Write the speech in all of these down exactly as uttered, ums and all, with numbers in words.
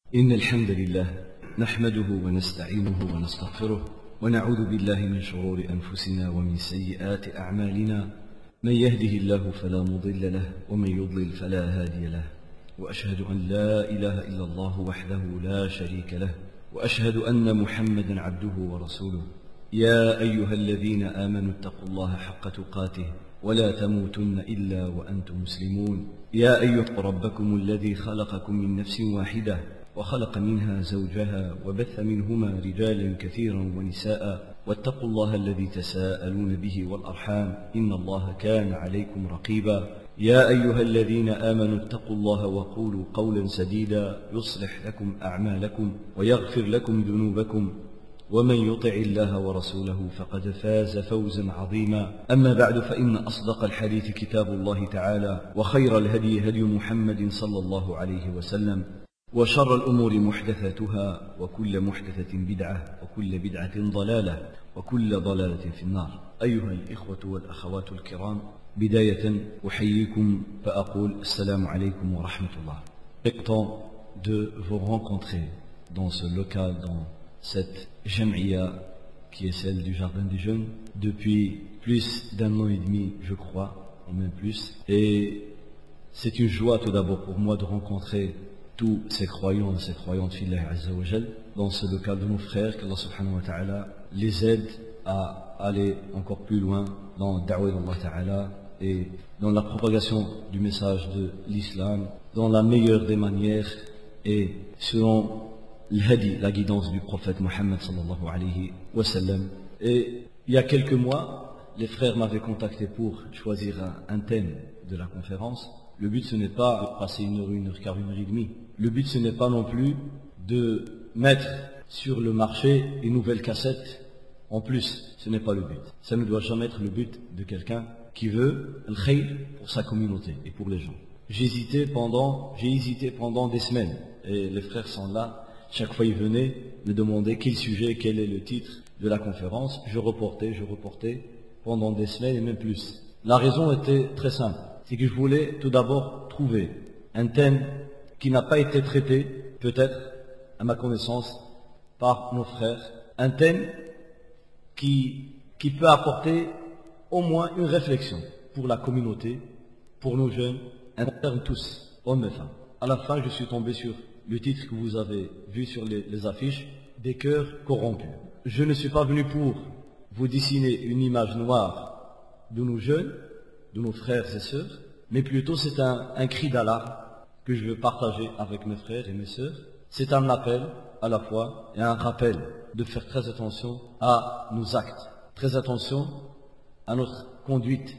إن الحمد لله نحمده ونستعينه ونستغفره ونعوذ بالله من شرور أنفسنا ومن سيئات أعمالنا. من يهده الله فلا مضل له ومن يضلل فلا هادي له، وأشهد أن لا إله إلا الله وحده لا شريك له، وأشهد أن محمدا عبده ورسوله. يا أيها الذين آمنوا اتقوا الله حق تقاته ولا تموتن إلا وأنتم مسلمون. يا أيها ربكم الذي خلقكم من نفس واحدة وخلق منها زوجها وبث منهما رجالا كثيرا ونساء، واتقوا الله الذي تساءلون به والأرحام إن الله كان عليكم رقيبا. يا أيها الذين آمنوا اتقوا الله وقولوا قولا سديدا يصلح لكم أعمالكم ويغفر لكم ذنوبكم، ومن يطع الله ورسوله فقد فاز فوزا عظيما. أما بعد، فإن أصدق الحديث كتاب الله تعالى، وخير الهدي هدي محمد صلى الله عليه وسلم، وشر الأمور محدثاتها، وكل محدثة بدعة، وكل بدعة ضلالة، وكل ضلالة في النار. أيها الإخوة والأخوات الكرام، بداية أحييكم فأقول السلام عليكم ورحمة الله. Temps de vous rencontrer dans ce local, dans cette jamia qui est celle du Jardin des Jeunes depuis plus d'un an et demi, je crois, ou même plus. Et c'est une joie tout d'abord pour moi de rencontrer tous ces croyants et ces croyantes filles Azza wa Jal dans ce local de nos frères, qu'Allah subhanahu wa ta'ala les aide à aller encore plus loin dans le da'wah d'Allah ta'ala et dans la propagation du message de l'islam dans la meilleure des manières et selon l'hadi, la guidance du prophète Mohammed sallallahu alayhi wa sallam. Et il y a quelques mois, les frères m'avaient contacté pour choisir un, un thème de la conférence. Le but, ce n'est pas de passer une heure, une heure quart, une heure et demie. Le but, ce n'est pas non plus de mettre sur le marché une nouvelle cassette en plus. Ce n'est pas le but. Ça ne doit jamais être le but de quelqu'un qui veut le khayr pour sa communauté et pour les gens. J'ai hésité pendant, j'ai hésité pendant des semaines. Et les frères sont là. Chaque fois, ils venaient me demander quel sujet, quel est le titre de la conférence. Je reportais, je reportais pendant des semaines et même plus. La raison était très simple. C'est que je voulais tout d'abord trouver un thème qui n'a pas été traité, peut-être, à ma connaissance, par nos frères. Un thème qui, qui peut apporter au moins une réflexion pour la communauté, pour nos jeunes, interne tous, hommes et femmes. À la fin, je suis tombé sur le titre que vous avez vu sur les, les affiches, des cœurs corrompus. Je ne suis pas venu pour vous dessiner une image noire de nos jeunes, de nos frères et sœurs, mais plutôt c'est un, un cri d'alarme que je veux partager avec mes frères et mes sœurs. C'est un appel à la fois et un rappel de faire très attention à nos actes, très attention à notre conduite.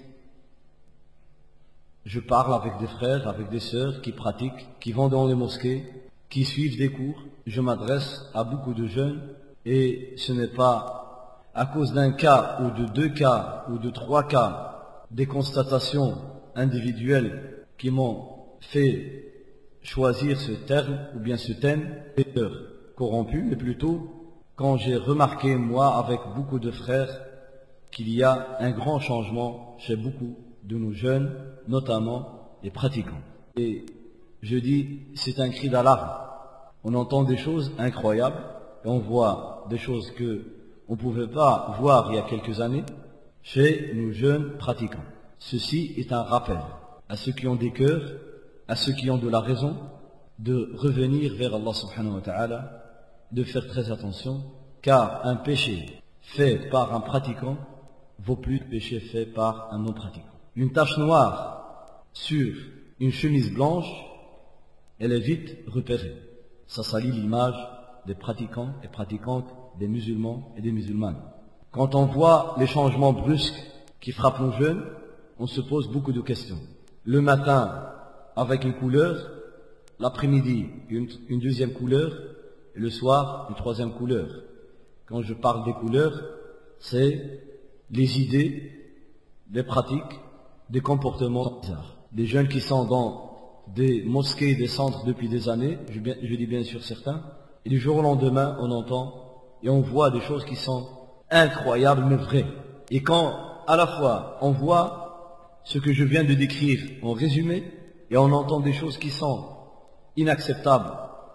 Je parle avec des frères, avec des sœurs qui pratiquent, qui vont dans les mosquées, qui suivent des cours. Je m'adresse à beaucoup de jeunes et ce n'est pas à cause d'un cas ou de deux cas ou de trois cas, des constatations individuelles qui m'ont fait choisir ce terme ou bien ce thème, des cœurs corrompus, mais plutôt quand j'ai remarqué moi avec beaucoup de frères qu'il y a un grand changement chez beaucoup de nos jeunes, notamment les pratiquants. Et je dis, c'est un cri d'alarme. On entend des choses incroyables et on voit des choses que on ne pouvait pas voir il y a quelques années chez nos jeunes pratiquants. Ceci est un rappel à ceux qui ont des cœurs, à ceux qui ont de la raison, de revenir vers Allah subhanahu wa ta'ala, de faire très attention, car un péché fait par un pratiquant vaut plus que péché fait par un non-pratiquant. Une tache noire sur une chemise blanche, elle est vite repérée. Ça salit l'image des pratiquants et pratiquantes, des musulmans et des musulmanes. Quand on voit les changements brusques qui frappent nos jeunes, on se pose beaucoup de questions. Le matin, avec une couleur, l'après-midi, une, une deuxième couleur, et le soir, une troisième couleur. Quand je parle des couleurs, c'est les idées, les pratiques, des comportements bizarres. Des jeunes qui sont dans des mosquées, des centres depuis des années, je, bien, je dis bien sûr certains, et du jour au lendemain, on entend et on voit des choses qui sont incroyables mais vraies. Et quand, à la fois, on voit ce que je viens de décrire en résumé, et on entend des choses qui sont inacceptables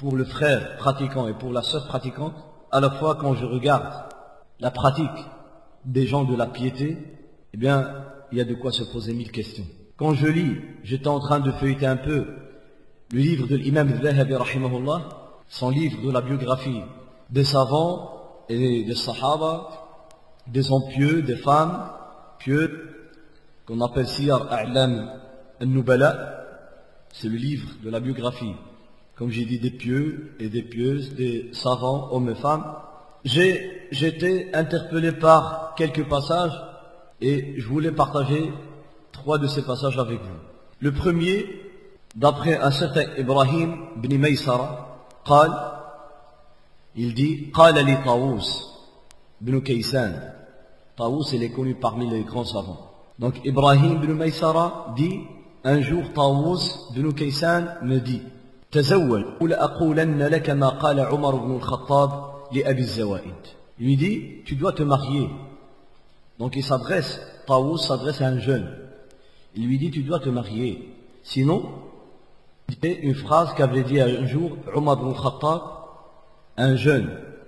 pour le frère pratiquant et pour la sœur pratiquante, à la fois quand je regarde la pratique des gens de la piété, eh bien, il y a de quoi se poser mille questions. Quand je lis, j'étais en train de feuilleter un peu le livre de l'imam al-Dhahabi, rahimahullah, son livre de la biographie des savants et des sahaba, des hommes pieux, des femmes pieux, qu'on appelle Siyar A'lam al-Nubala. C'est le livre de la biographie, comme j'ai dit, des pieux et des pieuses, des savants, hommes et femmes. J'ai, j'ai été interpellé par quelques passages et je voulais partager trois de ces passages avec vous. Le premier, d'après un certain Ibrahim ibn Maysara, قال, il dit, قال لي طاووس بن كيسان. Taous, il est connu parmi les grands savants. Donc Ibrahim ibn Maysara dit, un jour Taous ibn Kaysan me dit, تزوج ولأقولن لك ما قال عمر بن الخطاب لأبي الزوائد. Il lui dit, tu dois te marier. Donc il s'adresse, Taous s'adresse à un jeune. Il lui dit, tu dois te marier. Sinon, c'est une phrase qu'avait dit un jour Omar ibn Khattab, un jeune.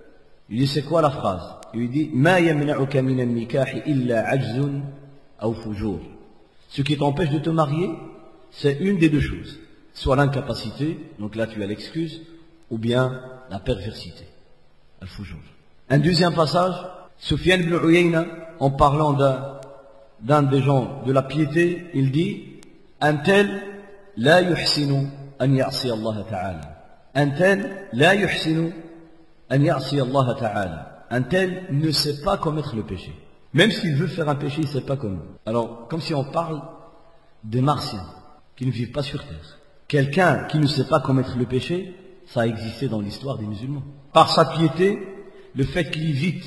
Il dit, c'est quoi la phrase? Il lui dit, ما يمنعك من النكاح إلا عجز أو فجور. Ce qui t'empêche de te marier, c'est une des deux choses. Soit l'incapacité, donc là tu as l'excuse, ou bien la perversité. Al-fujur. Un deuxième passage, Sufyan ibn Uyayna, en parlant d'un, d'un des gens de la piété, il dit, un tel, la yuhsinu an ya'si Allah ta'ala. Un tel, la yuhsinu an ya'si Allah ta'ala. Un tel ne sait pas commettre le péché. Même s'il veut faire un péché, il ne sait pas comment. Alors, comme si on parle des martiens qui ne vivent pas sur terre. Quelqu'un qui ne sait pas commettre le péché, ça a existé dans l'histoire des musulmans. Par sa piété, le fait qu'il évite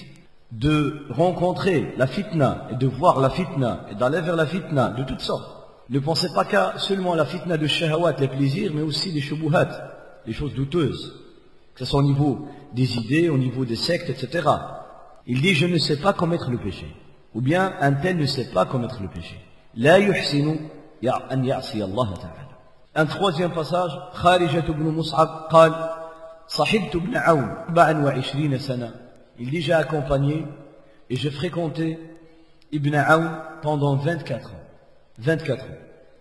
de rencontrer la fitna et de voir la fitna et d'aller vers la fitna de toutes sortes. Ne pensez pas qu'à seulement la fitna de shahawat, les plaisirs, mais aussi des shubuhat, les choses douteuses, que ce soit au niveau des idées, au niveau des sectes, et cetera. Il dit, je ne sais pas commettre le péché. Ou bien, un tel ne sait pas commettre le péché. La yuhsinu an ya'si Allah ta'ala. Un troisième passage, Kharijat ibn Mus'ab قال صحبت ابن عون أربعة وعشرين سنة. Il dit, j'ai accompagné et j'ai fréquenté Ibn Aoun pendant vingt-quatre ans. vingt-quatre ans.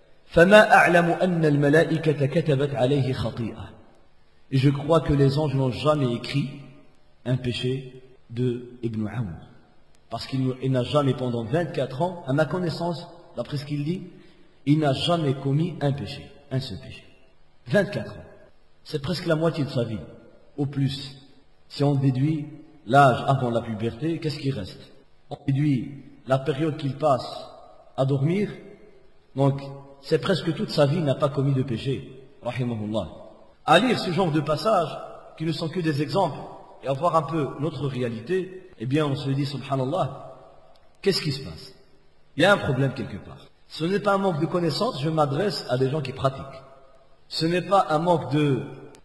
فما أعلم أن الملائكة كتبت عليه خطيئة. Et je crois que les anges n'ont jamais écrit un péché de Ibn Aoun. Parce qu'il n'a jamais, pendant vingt-quatre ans, à ma connaissance, d'après ce qu'il dit, il n'a jamais commis un péché, un seul péché. vingt-quatre ans. C'est presque la moitié de sa vie, au plus. Si on déduit l'âge avant la puberté, qu'est-ce qui reste? On déduit la période qu'il passe à dormir, donc c'est presque toute sa vie, il n'a pas commis de péché. Rahimahullah. À lire ce genre de passages, qui ne sont que des exemples, et à voir un peu notre réalité, eh bien on se dit, subhanallah, qu'est-ce qui se passe? Il y a un problème quelque part. Ce n'est pas un manque de connaissances, je m'adresse à des gens qui pratiquent. Ce n'est pas un manque de,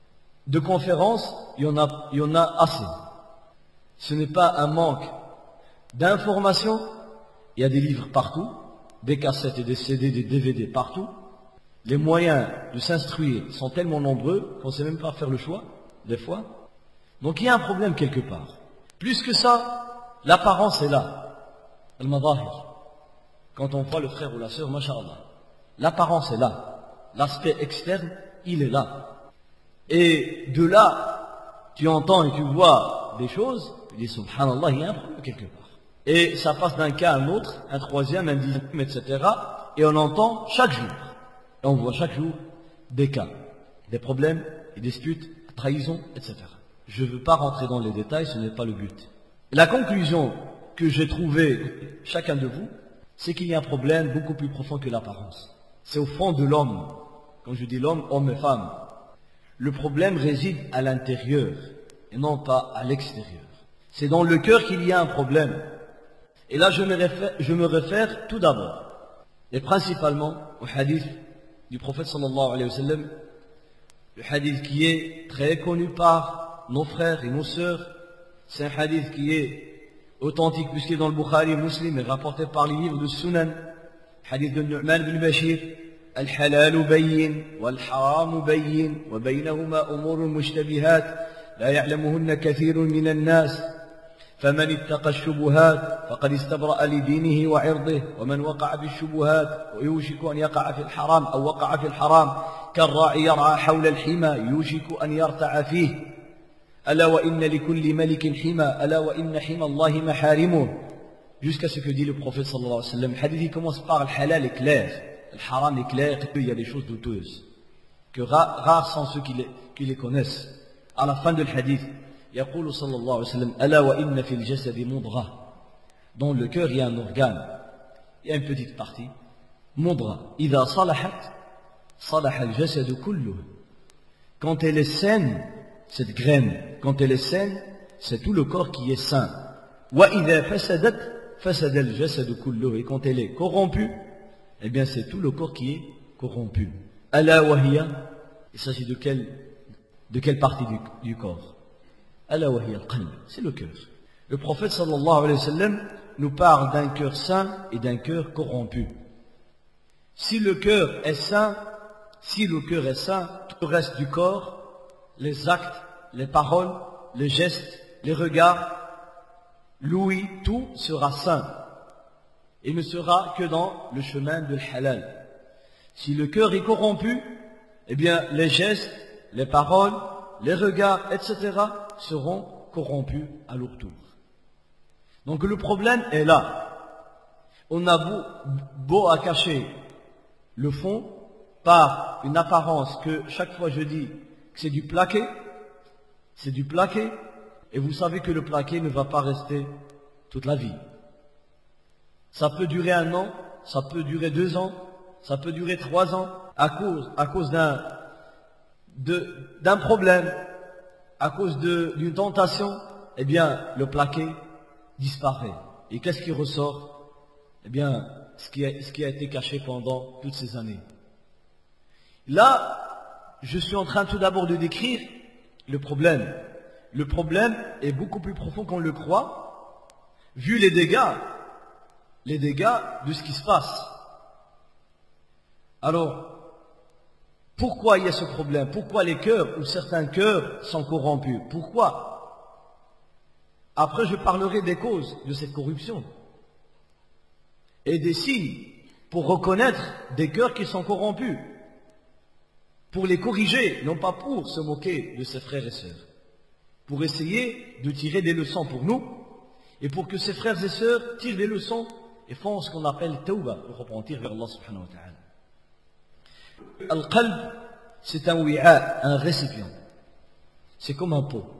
de conférences, il y en a, il y en a assez. Ce n'est pas un manque d'informations, il y a des livres partout, des cassettes et des C D, des D V D partout. Les moyens de s'instruire sont tellement nombreux qu'on ne sait même pas faire le choix, des fois. Donc il y a un problème quelque part. Plus que ça, l'apparence est là. Al-madahir. Quand on voit le frère ou la sœur, masha'Allah, l'apparence est là. L'aspect externe, il est là. Et de là, tu entends et tu vois des choses, tu dis subhanallah, il y a un problème quelque part. Et ça passe d'un cas à un autre, un troisième, un dixième, et cetera. Et on entend chaque jour. Et on voit chaque jour des cas, des problèmes, des disputes, trahisons, et cetera. Je ne veux pas rentrer dans les détails, ce n'est pas le but. La conclusion que j'ai trouvée, chacun de vous, c'est qu'il y a un problème beaucoup plus profond que l'apparence. C'est au fond de l'homme. Quand je dis l'homme, homme et femme. Le problème réside à l'intérieur et non pas à l'extérieur. C'est dans le cœur qu'il y a un problème. Et là, je me réfère, je me réfère tout d'abord et principalement au hadith du prophète sallallahu alayhi wa sallam, le hadith qui est très connu par nos frères et nos sœurs. C'est un hadith qui est authentique puisqu'il est dans le Bukhari et Muslim et rapporté par les livres de Sunan, hadith de Nu'man ibn Bashir, الحلال بين والحرام بين وبينهما أمور مشتبهات لا يعلمهن كثير من الناس فمن اتقى الشبهات فقد استبرأ لدينه وعرضه ومن وقع بالشبهات ويوشك أن يقع في الحرام أو وقع في الحرام كالراعي يرعى حول الحمى يوشك أن يرتع فيه ألا وإن لكل ملك حمى ألا وإن حمى الله محارمه jusqu'à ce que dit le prophète sallallahu alayhi wa sallam. Le hadith il commence par le halal est clair, le haram est clair, il y a des choses douteuses que rares, rares sont ceux qui les, qui les connaissent. À la fin de le hadith يقول صلى الله عليه وسلم ألا وإن في الجسد مضغة. Dans le cœur il y a un organe, il y a une petite partie مضغة إذا صلحت صلح الجسد كله. Quand elle est saine, cette graine, quand elle est saine, c'est tout le corps qui est sain. وإذا فسدت فسد الجسد كله. Et quand elle est corrompue, eh bien c'est tout le corps qui est corrompu. ألا وهي, il s'agit de quelle, de quelle partie du, du corps? ألا وهي القلب, c'est le cœur. Le prophète sallallahu alayhi wa sallam nous parle d'un cœur sain et d'un cœur corrompu. Si le cœur est sain, si le cœur est sain, tout le reste du corps, les actes, les paroles, les gestes, les regards, l'ouïe, tout sera sain et ne sera que dans le chemin de halal. Si le cœur est corrompu, eh bien les gestes, les paroles, les regards, et cetera seront corrompus à leur tour. Donc le problème est là. On a beau, beau à cacher le fond par une apparence que chaque fois je dis que c'est du plaqué, c'est du plaqué, et vous savez que le plaqué ne va pas rester toute la vie. Ça peut durer un an, ça peut durer deux ans, ça peut durer trois ans, à cause, à cause d'un, de, d'un problème, à cause de, d'une tentation, eh bien, le plaqué disparaît. Et qu'est-ce qui ressort? Eh bien, ce qui a, ce qui a été caché pendant toutes ces années. Là, je suis en train tout d'abord de décrire le problème. Le problème est beaucoup plus profond qu'on le croit, vu les dégâts, les dégâts de ce qui se passe. Alors, pourquoi il y a ce problème? Pourquoi les cœurs ou certains cœurs sont corrompus? Pourquoi? Après, je parlerai des causes de cette corruption et des signes pour reconnaître des cœurs qui sont corrompus, pour les corriger, non pas pour se moquer de ses frères et sœurs, pour essayer de tirer des leçons pour nous et pour que ses frères et sœurs tirent des leçons et font ce qu'on appelle tawbah, le repentir vers Allah subhanahu wa ta'ala. Al-qalb, c'est un wi'a, un récipient. C'est comme un pot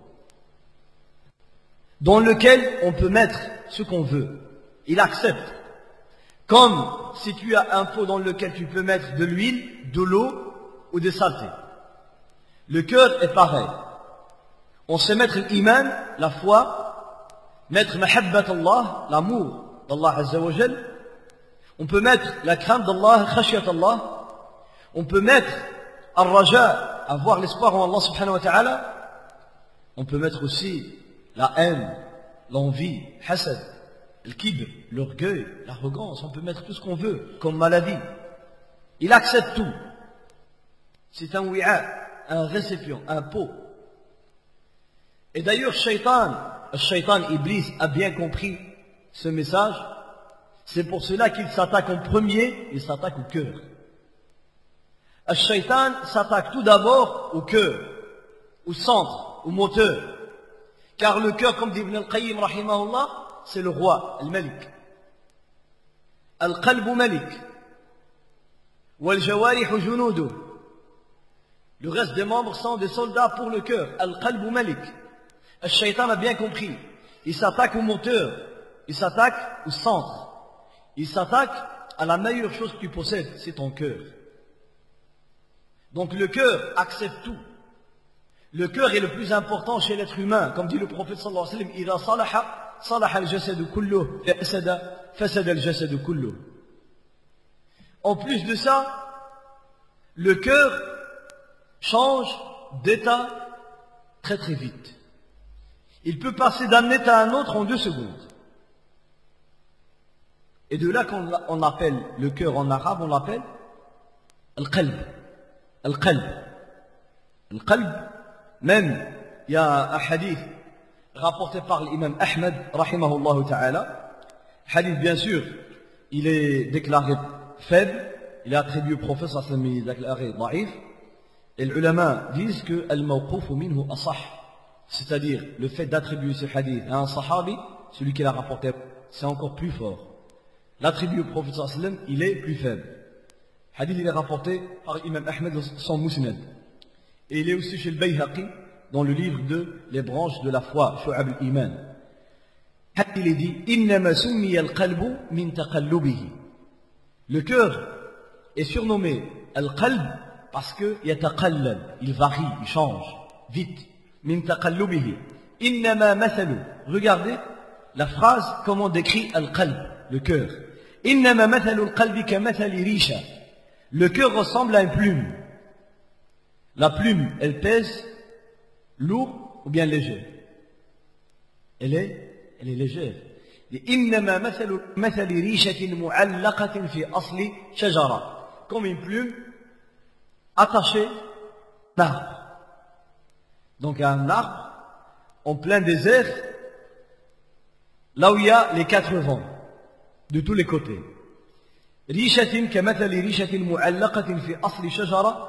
dans lequel on peut mettre ce qu'on veut. Il accepte. Comme si tu as un pot dans lequel tu peux mettre de l'huile, de l'eau ou des saletés. Le cœur est pareil. On sait mettre l'iman, la foi, mettre mahabbat Allah, l'amour d'Allah Azza wa Jal. On peut mettre la crainte d'Allah, khashiyat Allah. On peut mettre al-raja, avoir l'espoir en Allah subhanahu wa ta'ala. On peut mettre aussi la haine, l'envie, hasad, le kibr, l'orgueil, l'arrogance. On peut mettre tout ce qu'on veut comme maladie. Il accepte tout. C'est un wi'a, un récipient, un pot. Et d'ailleurs, Shaitan, Shaitan Iblis a bien compris ce message. C'est pour cela qu'il s'attaque en premier, il s'attaque au cœur. Le Shaitan s'attaque tout d'abord au cœur, au centre, au moteur. Car le cœur, comme dit Ibn al-Qayyim rahimahullah, c'est le roi, le malik. Al-qalbu malik. Wal-jawarihu junudu. Le reste des membres sont des soldats pour le cœur. Al-qalbu malik. Le Shaitan a bien compris. Il s'attaque au moteur. Il s'attaque au centre. Il s'attaque à la meilleure chose que tu possèdes, c'est ton cœur. Donc le cœur accepte tout. Le cœur est le plus important chez l'être humain. Comme dit le prophète sallallahu alayhi wa sallam, إِذَا صَلَحَ صَلَحَ الْجَسَدُ كُلُّهُ فَسَدَ فَسَدَ الْجَسَدُ كُلُّهُ. En plus de ça, le cœur change d'état très très vite. Il peut passer d'un état à un autre en deux secondes. Et de là qu'on on appelle le cœur en arabe, on l'appelle Al-qalb. Al-qalb. Al-qalb, même, il y a un hadith rapporté par l'imam Ahmed, rahimahullah ta'ala. Hadith, bien sûr, il est déclaré faible, il est attribué au prophète, sallallahu alayhi wa sallam, il est déclaré da'if. Et les ulama disent que al-mawqoufu minhu asah, c'est-à-dire le fait d'attribuer ce hadith à un sahabi, celui qui l'a rapporté, c'est encore plus fort. L'attribué au prophète sallallahu alayhi wa sallam, il est plus faible. Hadith, il est rapporté par l'imam Ahmed dans son musnad. Et il est aussi chez le Bayhaqi, dans le livre de Les branches de la foi, Shu'ab al-Iman. Il est dit, Innama summiya al-qalbu min taqallubihi. Le cœur est surnommé al-qalb parce que yataqallab, il varie, il change, vite. Min taqallubihi. Innama mathalu. Regardez la phrase, comment décrit al-qalb, le cœur. Innama mathalu al-qalbi ka mathali risha. Le cœur ressemble à une plume. La plume, elle pèse lourd ou bien léger? Elle est, elle est légère. إنما مثل مثل ريشة معلقة في أصل شجرة. Comme une plume attachée à un arbre. Donc un arbre en plein désert, là où il y a les quatre vents, de tous les côtés. ريشة كمثل ريشة معلقة في أصل شجرة.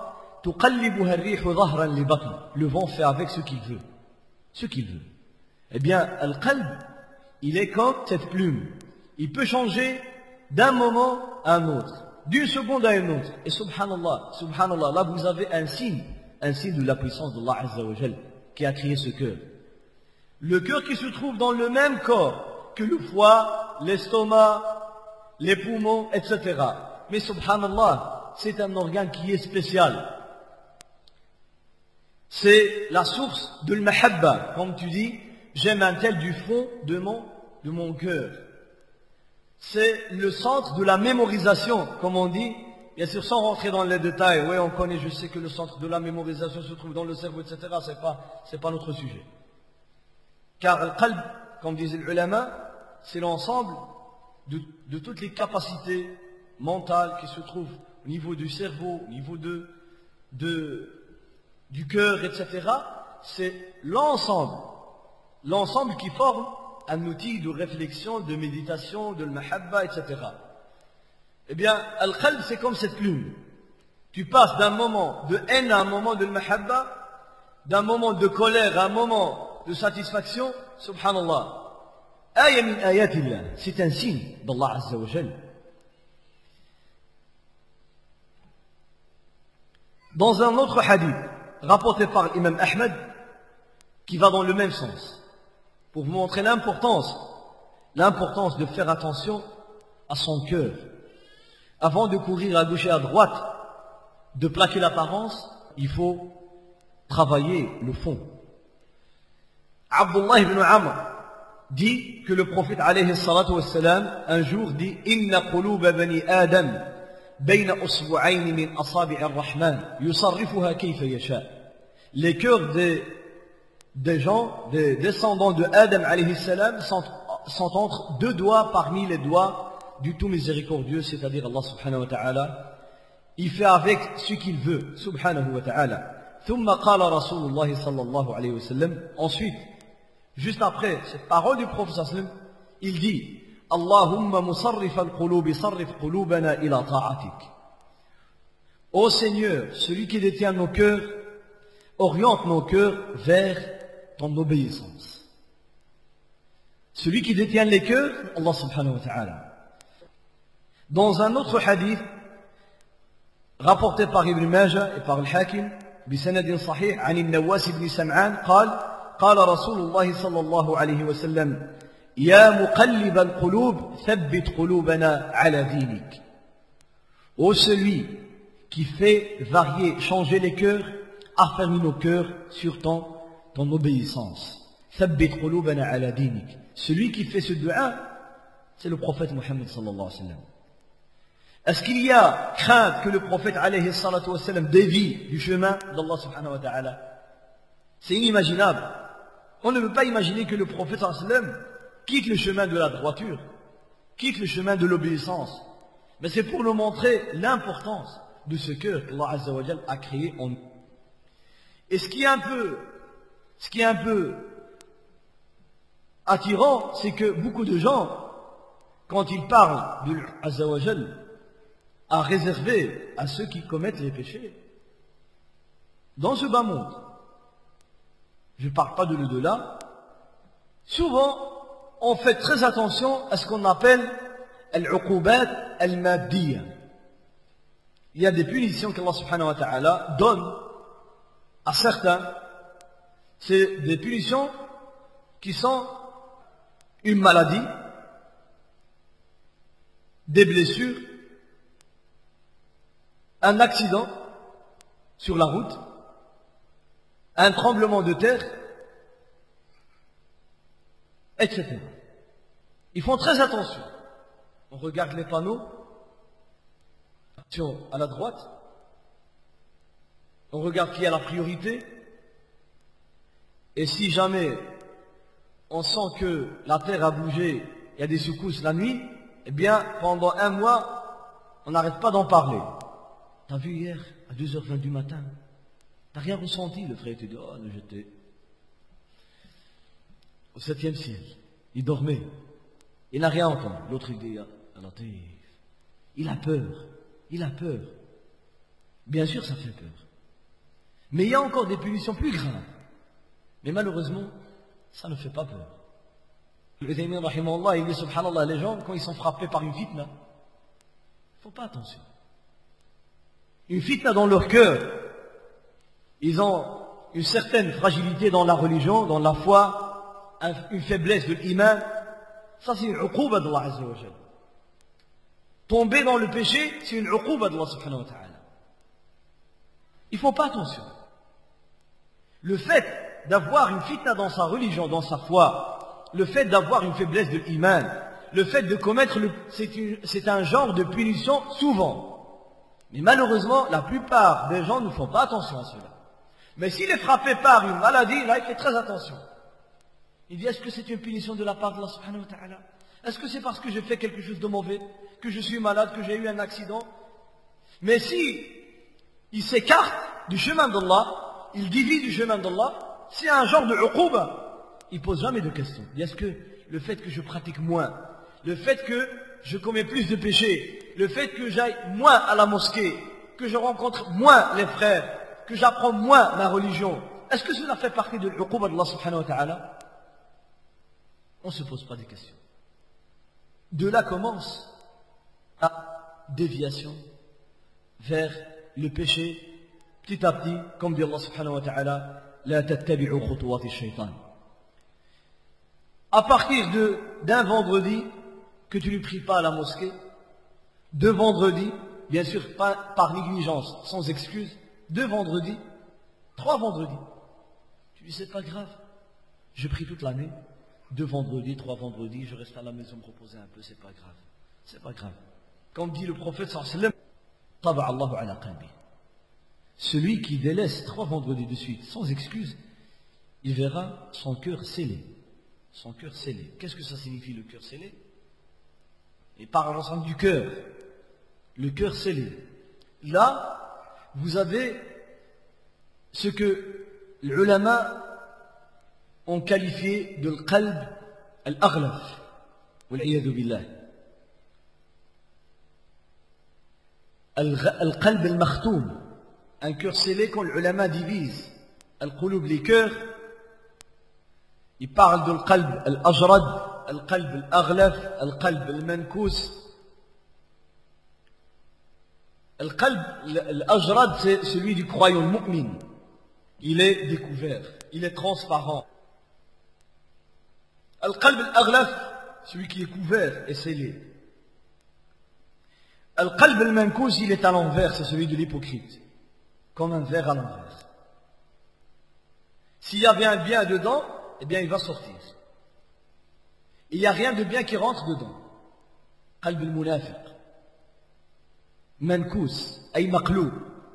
Le vent fait avec ce qu'il veut. Ce qu'il veut. Eh bien, al-qalb, il est comme cette plume. Il peut changer d'un moment à un autre, d'une seconde à une autre. Et subhanallah, subhanallah, là vous avez un signe, un signe de la puissance d'Allah Azza wa Jal qui a créé ce cœur. Le cœur qui se trouve dans le même corps que le foie, l'estomac, les poumons, et cetera. Mais subhanallah, c'est un organe qui est spécial. C'est la source de l'mahabba, comme tu dis, j'aime un tel du fond de mon, de mon cœur. C'est le centre de la mémorisation, comme on dit, bien sûr sans rentrer dans les détails. Oui, on connaît, je sais que le centre de la mémorisation se trouve dans le cerveau, et cetera. C'est pas, c'est pas notre sujet. Car le qalb, comme disait l'ulama, c'est l'ensemble de, de toutes les capacités mentales qui se trouvent au niveau du cerveau, au niveau de, de du cœur, et cetera, c'est l'ensemble, l'ensemble qui forme un outil de réflexion, de méditation, de l'mahabba, et cetera. Eh bien, al-qalb, c'est comme cette plume. Tu passes d'un moment de haine à un moment de l'mahabba, d'un moment de colère à un moment de satisfaction, subhanallah. Aya min ayatillah, c'est un signe d'Allah Azza wa Jal. Dans un autre hadith, rapporté par l'imam Ahmed, qui va dans le même sens, pour vous montrer l'importance, l'importance de faire attention à son cœur. Avant de courir à gauche et à droite, de plaquer l'apparence, il faut travailler le fond. Abdullah ibn Amr dit que le prophète alayhi salatu wassalam, un jour dit « Inna quluba bani Adam » بين أصبعين من أصابع الرحمن يصرفها كيف يشاء. Les cœurs des, des gens, des descendants de Adam alayhi salam sont, sont entre deux doigts parmi les doigts du tout miséricordieux, c'est-à-dire Allah subhanahu wa ta'ala. Il fait avec ce qu'il veut, subhanahu wa ta'ala. ثم قال رسول الله صلى الله عليه وسلم. Ensuite, juste après cette parole du prophète sallallahu alayhi wa sallam, il dit Allahumma musarrif al-qulub sarrif qulubana ila ta'atik. Ô Seigneur, celui qui détient nos cœurs, oriente nos cœurs vers ton obéissance. Celui qui détient les cœurs, Allah subhanahu wa ta'ala. Dans un autre hadith, rapporté par Ibn Majah et par Al-Hakim, بسند صحيح عن النواس بن سمعان قال قال رسول الله صلى الله عليه وسلم يا مقلب القلوب ثبت قلوبنا على دينك. Ô celui qui fait varier, changer les cœurs, affermis nos cœurs sur ton, ton obéissance. ثبت قلوبنا على دينك. Celui qui fait ce dua, c'est le prophète Mohammed sallallahu alayhi wa sallam. Est-ce qu'il y a crainte que le prophète alayhi salatu wa sallam dévie du chemin d'Allah subhanahu wa ta'ala? C'est inimaginable. On ne peut pas imaginer que le prophète sallallahu alayhi wa sallam quitte le chemin de la droiture, quitte le chemin de l'obéissance. Mais c'est pour nous montrer l'importance, de ce cœur qu'Allah Azza wa Jal a créé en nous. Et ce qui est un peu, ce qui est un peu attirant, c'est que beaucoup de gens, quand ils parlent de Azza wa Jal, à réserver à ceux qui commettent les péchés. Dans ce bas monde, je ne parle pas de l'au-delà, souvent on fait très attention à ce qu'on appelle al-uqubat al-maddiya. Il y a des punitions qu'Allah subhanahu wa ta'ala donne à certains. C'est des punitions qui sont une maladie, des blessures, un accident sur la route, un tremblement de terre, et cetera. Ils font très attention. On regarde les panneaux, attention à la droite, on regarde qui a la priorité, et si jamais on sent que la terre a bougé, il y a des secousses la nuit, eh bien pendant un mois, on n'arrête pas d'en parler. T'as vu hier, à deux heures vingt du matin, t'as rien ressenti? Le frère te dit, oh, j'étais au septième ciel. Il dormait. Il n'a rien entendu. L'autre, il dit, ah, il a peur. Il a peur. Bien sûr, ça fait peur. Mais il y a encore des punitions plus graves. Mais malheureusement, ça ne fait pas peur. Le Taymiyyah, rahimahullah, il dit, subhanallah, les gens, quand ils sont frappés par une fitna, il ne faut pas attention. Une fitna dans leur cœur. Ils ont une certaine fragilité dans la religion, dans la foi, une faiblesse de l'iman. Ça, c'est une uquba d'Allah Azza wa Jal. Tomber dans le péché, c'est une uquba d'Allah subhanahu wa ta'ala. Il ne faut pas attention. Le fait d'avoir une fitna dans sa religion, dans sa foi, le fait d'avoir une faiblesse de l'iman, le fait de commettre, le, c'est un genre de punition souvent. Mais malheureusement, la plupart des gens ne font pas attention à cela. Mais s'il est frappé par une maladie, là, il fait très attention. Il dit, est-ce que c'est une punition de la part d'Allah subhanahu wa ta'ala? Est-ce que c'est parce que j'ai fait quelque chose de mauvais, que je suis malade, que j'ai eu un accident? Mais si il s'écarte du chemin d'Allah, il divise du chemin d'Allah, c'est un genre de uquba, il pose jamais de questions. Il dit, est-ce que le fait que je pratique moins, le fait que je commets plus de péchés, le fait que j'aille moins à la mosquée, que je rencontre moins les frères, que j'apprends moins ma religion, est-ce que cela fait partie de l'uquba d'Allah subhanahu wa ta'ala? On ne se pose pas des questions. De là commence la déviation vers le péché, petit à petit, comme dit Allah subhanahu wa ta'ala, la tattabi'u khutuwati shaytan. À partir de, d'un vendredi, que tu ne pries pas à la mosquée, deux vendredis, bien sûr pas par négligence, sans excuse, deux vendredis, trois vendredis. Tu dis, c'est pas grave, je prie toute l'année, deux vendredis, trois vendredis, je reste à la maison me reposer un peu, c'est pas grave, c'est pas grave. Comme dit le prophète sallallahu alayhi wa sallam, Taba Allahu ala qalbi. Celui qui délaisse trois vendredis de suite, sans excuse, il verra son cœur scellé. Son cœur scellé. Qu'est-ce que ça signifie le cœur scellé? Et par l'ensemble du cœur, le cœur scellé. Là, vous avez ce que les ulama ont qualifié de l'qalb al-aghlaf. Wal'iyadu billah. Al-qalb al-makhtoum. Un cœur scellé quand les ulama divisent al-qulub, les cœurs. Ils parlent de l'qalb al-ajrad, al-qalb al-aghlaf, al-qalb al-mankous. Al-qalb al-ajrad, c'est celui du croyant, le mu'min. Il est découvert, il est transparent. Al-qalb al-aghlaf, celui qui est couvert et scellé. Al-qalb al-mankous, il est à l'envers, c'est celui de l'hypocrite. Comme un verre à l'envers. S'il y avait un bien dedans, eh bien il va sortir. Il n'y a rien de bien qui rentre dedans. Qalb al-munafiq. Mankous, ay maqlou.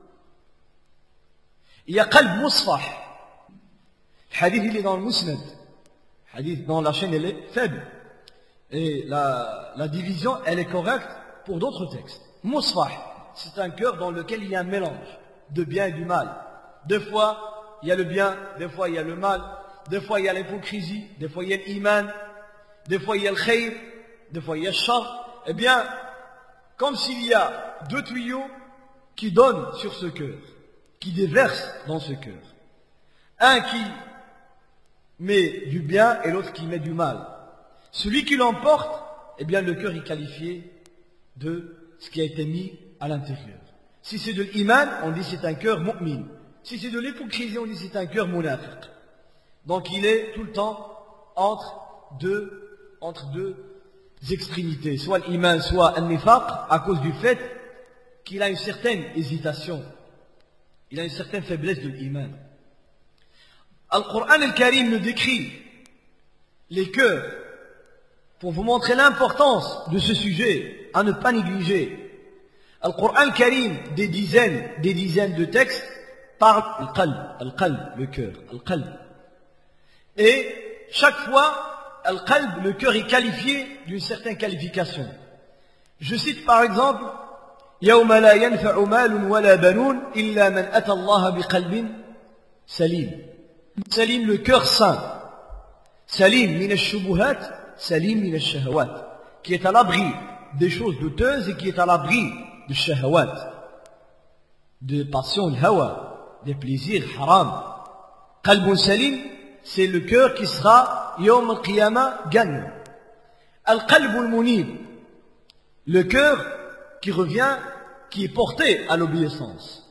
Il y a qalb musfah. Le hadith, il est dans le musnad. Le hadith dans la chaîne, elle est faible. Et la, la division, elle est correcte pour d'autres textes. Musfah, c'est un cœur dans lequel il y a un mélange de bien et du mal. Des fois, il y a le bien, des fois, il y a le mal, des fois, il y a l'hypocrisie, des fois, il y a l'iman, des fois, il y a le khayr, des fois, il y a le shar. Eh bien, comme s'il y a deux tuyaux qui donnent sur ce cœur, qui déversent dans ce cœur. Un qui met du bien et l'autre qui met du mal. Celui qui l'emporte, eh bien, le cœur est qualifié de ce qui a été mis à l'intérieur. Si c'est de l'iman, on dit c'est un cœur mu'min. Si c'est de l'hypocrisie, on dit c'est un cœur munafiq. Donc il est tout le temps entre deux, entre deux extrémités, soit l'iman, soit un nifaq, à cause du fait qu'il a une certaine hésitation. Il a une certaine faiblesse de l'iman. Al-Qur'an al-Karim nous décrit les cœurs pour vous montrer l'importance de ce sujet à ne pas négliger. Al-Qur'an al-Karim, des dizaines, des dizaines de textes, parle al-qalb, al-qalb, le cœur, al-qalb. Et chaque fois, al-qalb, le cœur est qualifié d'une certaine qualification. Je cite par exemple, يَوْمَ لَا يَنْفَعُ مَالٌ وَلَا بَنُونَ إِلَّا مَنْ أَتَى اللَّهَ بِقَلْبٍ سَلِيمٍ. Salim, le cœur saint. Salim, min al-shubuhat, salim, min al-shahawat. Qui est à l'abri des choses douteuses et qui est à l'abri de shahawat, de passion, le hawa, des plaisirs haram. Qalbun salim, c'est le cœur qui sera yawm al-qiyamah gagnant. Al-qalbul munib, le cœur qui revient, qui est porté à l'obéissance.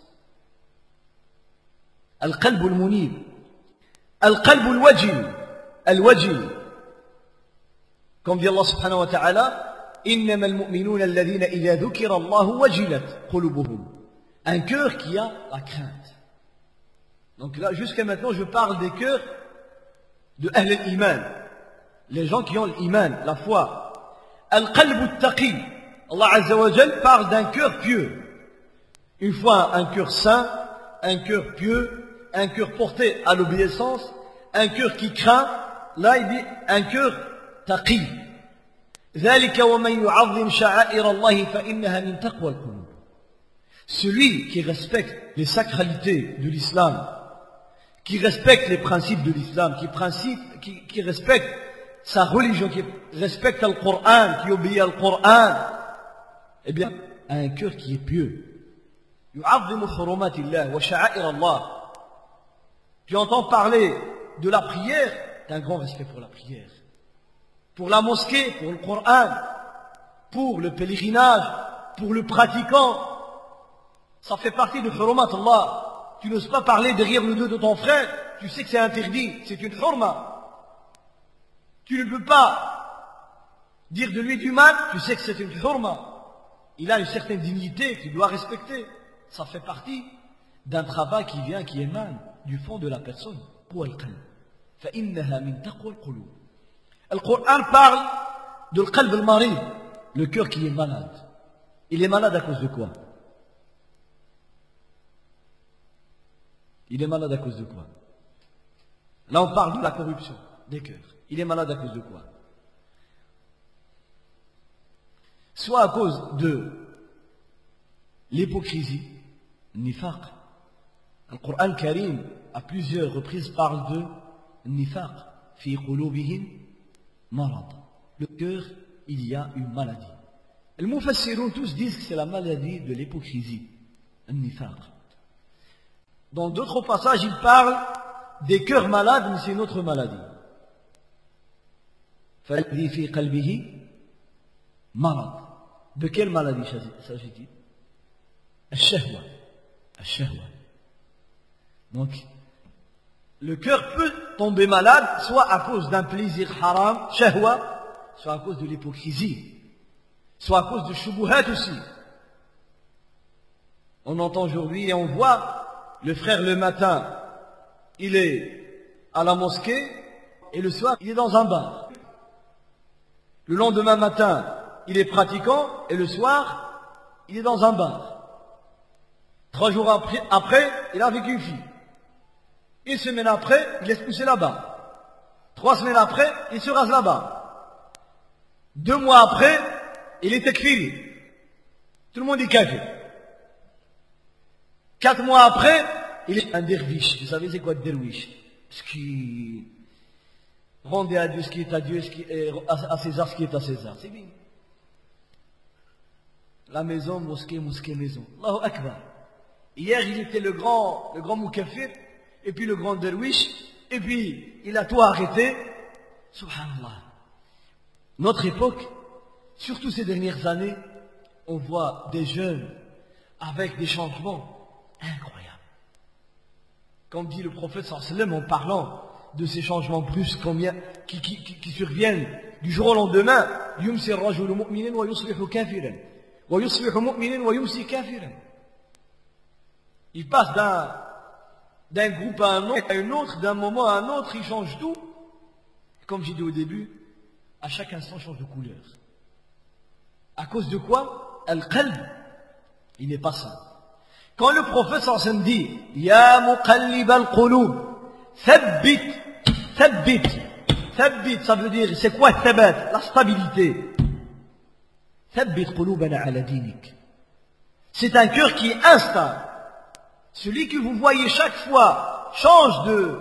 Al-qalbul munib. Al-qalbul wajil, al-wajil. Comme dit Allah subhanahu wa ta'ala, إنما المؤمنون الذين إذا ذكر الله وجلت قلوبهم. Un cœur qui a la crainte. Donc là, jusqu'à maintenant, je parle des cœurs de Ahl al-Iman. Les gens qui ont l'iman, la foi. Al-qalb al-taqi. Allah Azza wa Jal parle d'un cœur pieux. Une fois un cœur saint, un cœur pieux, un cœur porté à l'obéissance, un cœur qui craint. Là, il dit un cœur taqi. ذلك ومن يعظم شعائر الله فإنها من تقوى القلوب. Celui qui respecte les sacralités de l'islam, qui respecte les principes de l'islam, qui, principe, qui, qui respecte sa religion, qui respecte le Coran, qui obéit au Coran, eh bien, a un cœur qui est pieux. يعظم حرمات الله وشعائر الله. Tu entends parler de la prière, tu as un grand respect pour la prière. Pour la mosquée, pour le Coran, pour le pèlerinage, pour le pratiquant. Ça fait partie de hurumat Allah. Tu n'oses pas parler derrière le dos de ton frère, tu sais que c'est interdit, c'est une hurma. Tu ne peux pas dire de lui du mal, tu sais que c'est une hurma. Il a une certaine dignité que tu dois respecter. Ça fait partie d'un travail qui vient, qui émane du fond de la personne. فإنها من تقوى القلوب. Le Coran parle de l'qalb al-marid, le cœur qui est malade. Il est malade à cause de quoi? Il est malade à cause de quoi? Là, on parle de la corruption des cœurs. Il est malade à cause de quoi? Soit à cause de l'hypocrisie, nifaq. Le Coran Karim, à plusieurs reprises, parle de nifaq. Fi qulubihim marad. Le cœur, il y a une maladie. Les mufassiroun tous disent que c'est la maladie de l'hypocrisie, nifaq. Dans d'autres passages, il parle des cœurs malades, mais c'est une autre maladie. فَالَّذِي فِي قَلْبِهِ marad. De quelle maladie s'agit-il? Al-shahwa. Al-shahwa. Donc, le cœur peut tomber malade, soit à cause d'un plaisir haram, shahwa, soit à cause de l'hypocrisie, soit à cause de shubuhat aussi. On entend aujourd'hui et on voit le frère le matin, il est à la mosquée, et le soir, il est dans un bar. Le lendemain matin, il est pratiquant, et le soir, il est dans un bar. Trois jours après, après il est avec une fille. Une semaine après, il laisse pousser là-bas. Trois semaines après, il se rase là-bas. Deux mois après, il est takfiri. Tout le monde est kafir. Quatre mois après, il est un derviche. Vous savez c'est quoi le derviche? Ce qui rendait à Dieu ce qui est à Dieu, ce qui est à César ce qui est à César. C'est bien. La maison, mosquée, mosquée, maison. Allahu Akbar. Hier, il était le grand, le grand moukafir, et puis le grand derwish, et puis il a tout arrêté. Subhanallah. Notre époque, surtout ces dernières années, on voit des jeunes avec des changements incroyables. Comme dit le prophète sallallahu alayhi wa sallam en parlant de ces changements brusques combien, qui, qui, qui, qui surviennent du jour au lendemain. Yumsi ar-rajulu mu'minan wa yusbihu kafiran. Wa yusbihu mu'minan wa yumsi kafiran. Il passe d'un, d'un groupe à un autre, à un autre, d'un moment à un autre, il change tout. Comme j'ai dit au début, à chaque instant, il change de couleur. À cause de quoi? Al-qalb, il n'est pas sain. Quand le prophète sallallahu alayhi wa sallam dit Ya muqallib al-qulub, thabbit, thabbit, thabbit, ça veut dire, c'est quoi thabat? La stabilité. Thabbit qulubana ala dinik. C'est un cœur qui est instable. Celui que vous voyez chaque fois change de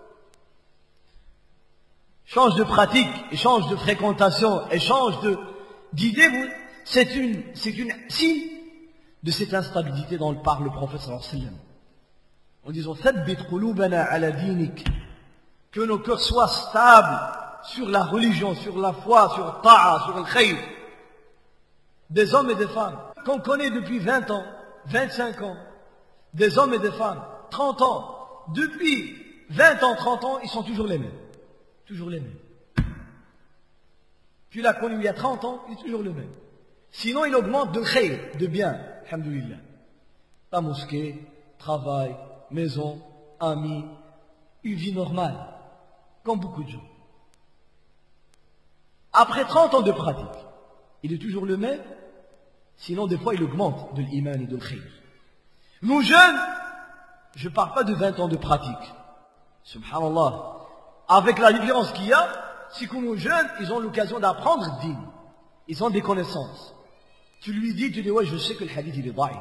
change de pratique, et change de fréquentation, et change de d'idée, c'est une c'est une signe de cette instabilité dont parle le prophète sallallahu alayhi wa sallam. En disant thabbit qulubana ala dinik, que nos cœurs soient stables sur la religion, sur la foi, sur ta'a, sur le khayr. Des hommes et des femmes qu'on connaît depuis vingt ans, vingt-cinq ans. Des hommes et des femmes, trente ans, depuis vingt ans, trente ans, ils sont toujours les mêmes. Toujours les mêmes. Tu l'as connu il y a trente ans, il est toujours le même. Sinon, il augmente de khayr, de bien, alhamdoulilah. La mosquée, travail, maison, amis, une vie normale, comme beaucoup de gens. Après trente ans de pratique, il est toujours le même, sinon des fois il augmente de l'iman et de khayr. Nous jeunes, je ne parle pas de vingt ans de pratique. Subhanallah. Avec la différence qu'il y a, c'est que nos jeunes, ils ont l'occasion d'apprendre le din. Ils ont des connaissances. Tu lui dis, tu dis, ouais, je sais que le hadith il est daïf.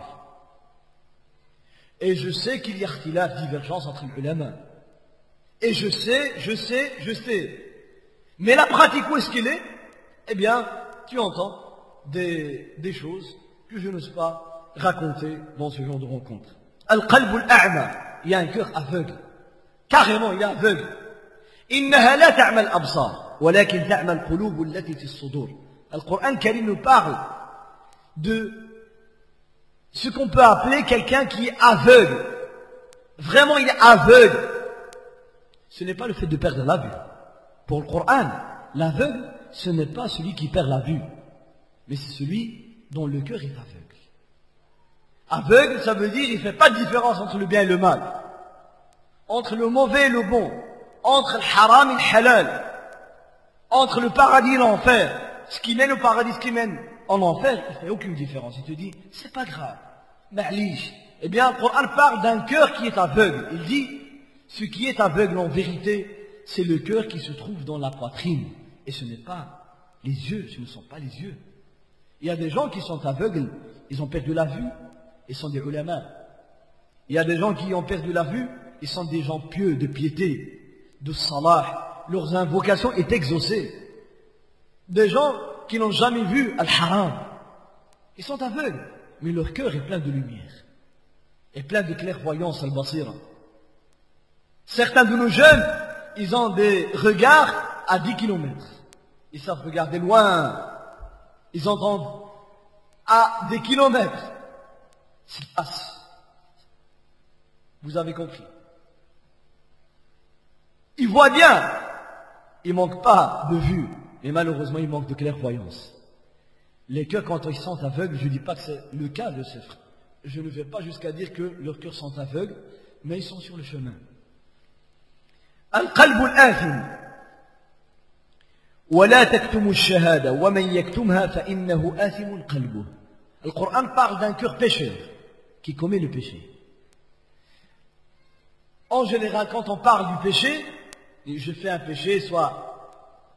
Et je sais qu'il y a ikhtilaf, divergence entre les ulama. Et je sais, je sais, je sais. Mais la pratique, où est-ce qu'elle est? Eh bien, tu entends des, des choses que je n'ose pas raconter dans ce genre de rencontre. Al-qalb al-a'ma, il y a un cœur aveugle. Carrément, il est aveugle. Innaha la ta'ma al-absar, walakin ta'ma al-qulub allati fi as-sudur. Le Coran Karim nous parle de ce qu'on peut appeler quelqu'un qui est aveugle. Vraiment, il est aveugle. Ce n'est pas le fait de perdre la vue. Pour le Coran, l'aveugle, ce n'est pas celui qui perd la vue, mais c'est celui dont le cœur est aveugle. Aveugle, ça veut dire, il ne fait pas de différence entre le bien et le mal, entre le mauvais et le bon, entre le haram et le halal, entre le paradis et l'enfer. Ce qui mène au paradis, ce qui mène en enfer, il ne fait aucune différence. Il te dit, c'est pas grave, ma'lish. Eh bien, le Coran parle d'un cœur qui est aveugle. Il dit, ce qui est aveugle en vérité, c'est le cœur qui se trouve dans la poitrine. Et ce n'est pas les yeux, ce ne sont pas les yeux. Il y a des gens qui sont aveugles, ils ont perdu la vue, ils sont des ulama. Il y a des gens qui ont perdu la vue, ils sont des gens pieux, de piété, de salah. Leurs invocations est exaucée. Des gens qui n'ont jamais vu al-haram. Ils sont aveugles, mais leur cœur est plein de lumière, est plein de clairvoyance al-basira. Certains de nos jeunes, ils ont des regards à dix kilomètres. Ils savent regarder loin. Ils entendent à des kilomètres. S'il passe. Vous avez compris. Ils voient bien. Ils ne manquent pas de vue. Mais malheureusement, ils manquent de clairvoyance. Les cœurs, quand ils sont aveugles, je ne dis pas que c'est le cas de ces frères. Je ne vais pas jusqu'à dire que leurs cœurs sont aveugles, mais ils sont sur le chemin. Al-qalb al-athim. ولا تكتموا الشهادة ومن يكتمها فإنه آثم قلبه. Le Coran parle d'un cœur pécheur qui commet le péché. En général, quand on parle du péché, je fais un péché soit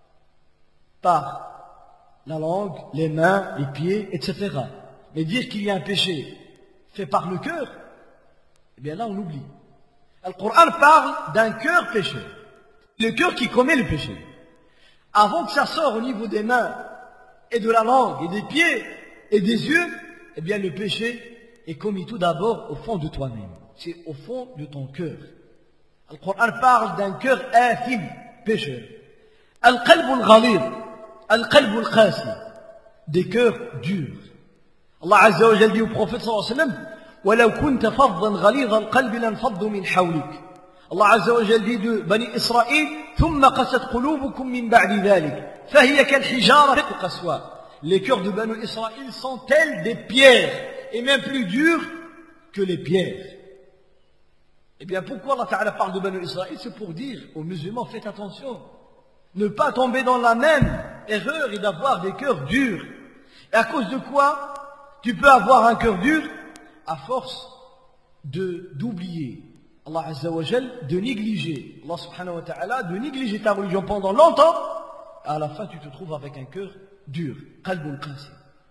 par la langue, les mains, les pieds, et cetera. Mais dire qu'il y a un péché fait par le cœur, Eh bien là, on oublie. Le Coran parle d'un cœur pécheur. Le cœur qui commet le péché. Avant que ça sorte au niveau des mains et de la langue et des pieds et des yeux, eh bien le péché est commis tout d'abord au fond de toi-même. C'est au fond de ton cœur. Le Coran parle d'un cœur athim, pécheur. Al-qalb al-ghalid, al-qalb al-qasi, des cœurs durs. Allah Azza wa Jalla dit au prophète sallallahu alayhi wa sallam, وَلَوْ كُنْتَ فَضًّا غَلِيظَ الْقَلْبِ لَانْفَضُّوا مِنْ حَوْلِكَ. Allah Azza wa Jalla dit de Bani Israël, ثُمَّ قَسَتْ قُلُوبُكُم مِّن بَعْدِ ذَلِكَ فَهِيَ كَالْحِجَارَةِ قَسْوَةٍ. Les cœurs de Bani Israël sont tels des pierres, et même plus durs que les pierres. Eh bien, pourquoi Allah Ta'ala parle de Bani Israël? C'est pour dire aux musulmans, faites attention. Ne pas tomber dans la même erreur et d'avoir des cœurs durs. Et à cause de quoi tu peux avoir un cœur dur? À force de d'oublier Allah Azza wa Jal, de négliger Allah Subhanahu wa Ta'ala, de négliger ta religion pendant longtemps, à la fin tu te trouves avec un cœur dur. Qalbul qasi.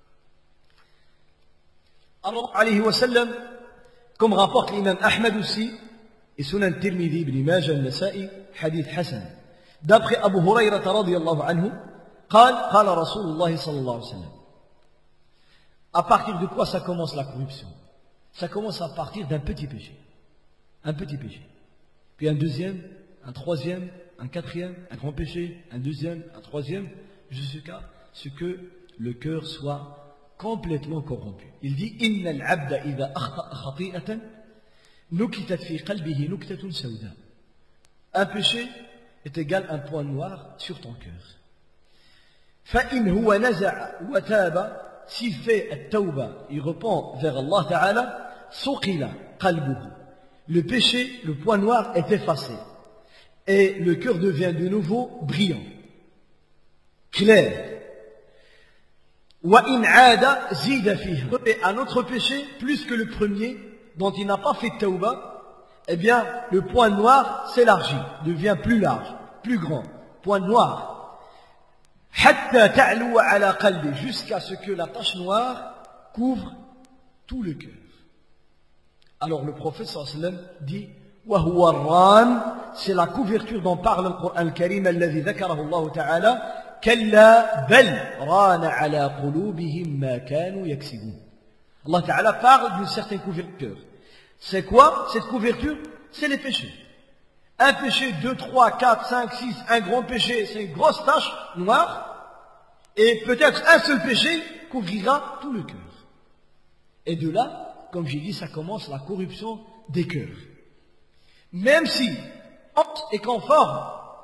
Allah alayhi wa sallam, comme rapporte l'imam Ahmad aussi, et Sunan Tirmidhi, Ibn Majah, Nasa'i, hadith Hassan. D'après Abu Hurayrata radiyallahu anhu, قال قال رسول الله صلى الله عليه وسلم. À partir de quoi ça commence la corruption? Ça commence à partir d'un petit péché. Un petit péché. Puis un deuxième, un troisième, un quatrième, un grand péché, un deuxième, un troisième, jusqu'à ce que le cœur soit complètement corrompu. Il dit إن العبد إذا أخطأ خطيئة نكتت في قلبه نكتة سوداء. Un péché est égal à un point noir sur ton cœur. فإن هو نزع وتاب, s'il fait at-tawba, il repent vers Allah Ta'ala, suqila qalbuhu. Le péché, le point noir est effacé. Et le cœur devient de nouveau brillant, clair. Wa in aada zida fihi. Et un autre péché, plus que le premier, dont il n'a pas fait tawba, eh bien, le point noir s'élargit, devient plus large, plus grand. Point noir. Hatta ta'lu ala qalbi, jusqu'à ce que la tache noire couvre tout le cœur. Alors le prophète sallallahu alayhi wa sallam dit wa huwa ar-ran, c'est la couverture dont parle le Coran al-Karim alladhi dhakarahu Allah ta'ala, kalla bal rana ala qulubihim ma kanu yaksibun. Allah ta'ala parle d'une certaine couverture. C'est quoi cette couverture? C'est les péchés. Un péché, deux, trois, quatre, cinq, six, un grand péché, c'est une grosse tache noire. Et peut-être un seul péché couvrira tout le cœur. Et de là, comme j'ai dit, ça commence la corruption des cœurs. Même si on est conforme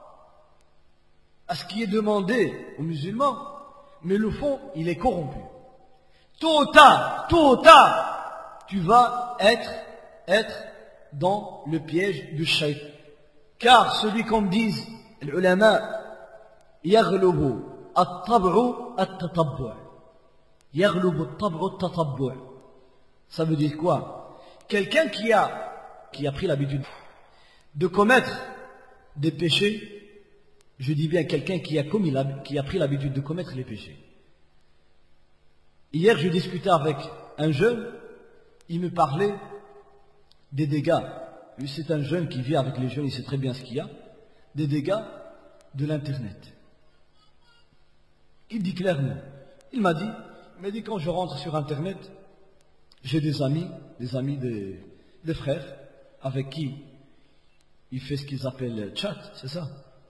à ce qui est demandé aux musulmans, mais le fond, il est corrompu. Tôt ou tard, tôt ou tard, tu vas être, être dans le piège du shaytan. Car celui qu'on dise, l'ulama, yaghlubu at-tab'u at-tatabbu'. Yaghlubu at-tab'u at-tatabbu'. Ça veut dire quoi? Quelqu'un qui a, qui a pris l'habitude de commettre des péchés, je dis bien quelqu'un qui a commis, qui a pris l'habitude de commettre les péchés. Hier, je discutais avec un jeune, il me parlait des dégâts. Lui, c'est un jeune qui vit avec les jeunes, il sait très bien ce qu'il y a, des dégâts de l'Internet. Il dit clairement, il m'a dit, il m'a dit quand je rentre sur Internet, j'ai des amis, des amis des, des frères, avec qui il fait ce qu'ils appellent chat, c'est ça.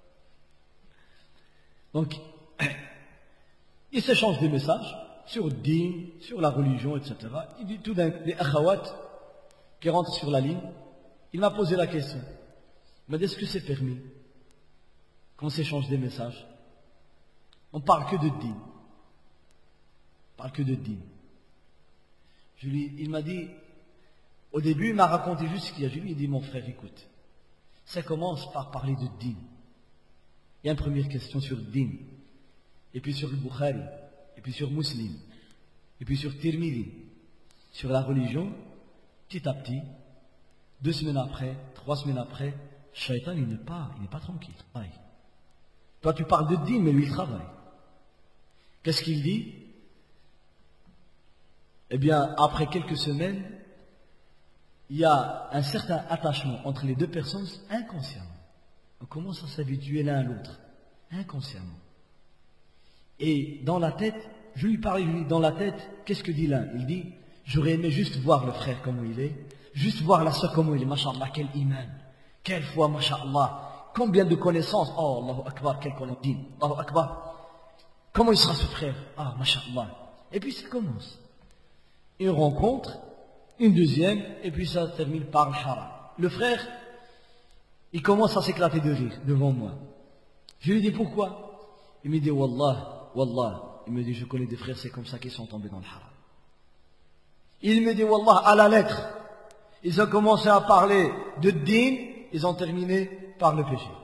Donc, il s'échange des messages sur le din, sur la religion, et cetera. Il dit tout d'un coup, des akhawat qui rentrent sur la ligne. Il m'a posé la question. Il m'a dit, est-ce que c'est permis qu'on s'échange des messages? On parle que de din. On parle que de din. Je lui, il m'a dit, au début, il m'a raconté juste ce qu'il y a. Je lui ai dit, mon frère, écoute, ça commence par parler de din. Il y a une première question sur le din, et puis sur le Bukhari, et puis sur Muslim, et puis sur Tirmidhi, sur la religion, petit à petit, deux semaines après, trois semaines après, Shaitan, il n'est pas, il n'est pas tranquille. Aïe. Toi, tu parles de din, mais lui, il travaille. Qu'est-ce qu'il dit? Eh bien, après quelques semaines, il y a un certain attachement entre les deux personnes inconsciemment. On commence à s'habituer l'un à l'autre, inconsciemment. Et dans la tête, je lui parle, je lui dis, dans la tête, qu'est-ce que dit l'un? Il dit, j'aurais aimé juste voir le frère comment il est, juste voir la soeur comment il est, mashallah, quel iman, quelle foi, mashallah, combien de connaissances, oh, Allahu Akbar, quel connaissance, Allahu Akbar, comment il sera ce frère, ah, mashallah. Et puis ça commence. Une rencontre, une deuxième, et puis ça termine par le haram. Le frère, il commence à s'éclater de rire devant moi. Je lui dis pourquoi? Il me dit, wallah, wallah. Il me dit, je connais des frères, c'est comme ça qu'ils sont tombés dans le haram. Il me dit, wallah, à la lettre. Ils ont commencé à parler de din, ils ont terminé par le péché.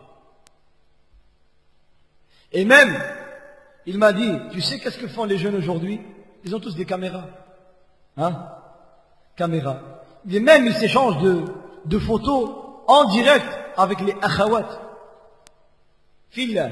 Et même, il m'a dit, tu sais qu'est-ce que font les jeunes aujourd'hui? Ils ont tous des caméras. Hein? Caméras. Et même, ils s'échangent de, de photos en direct avec les akhawat. Fillah.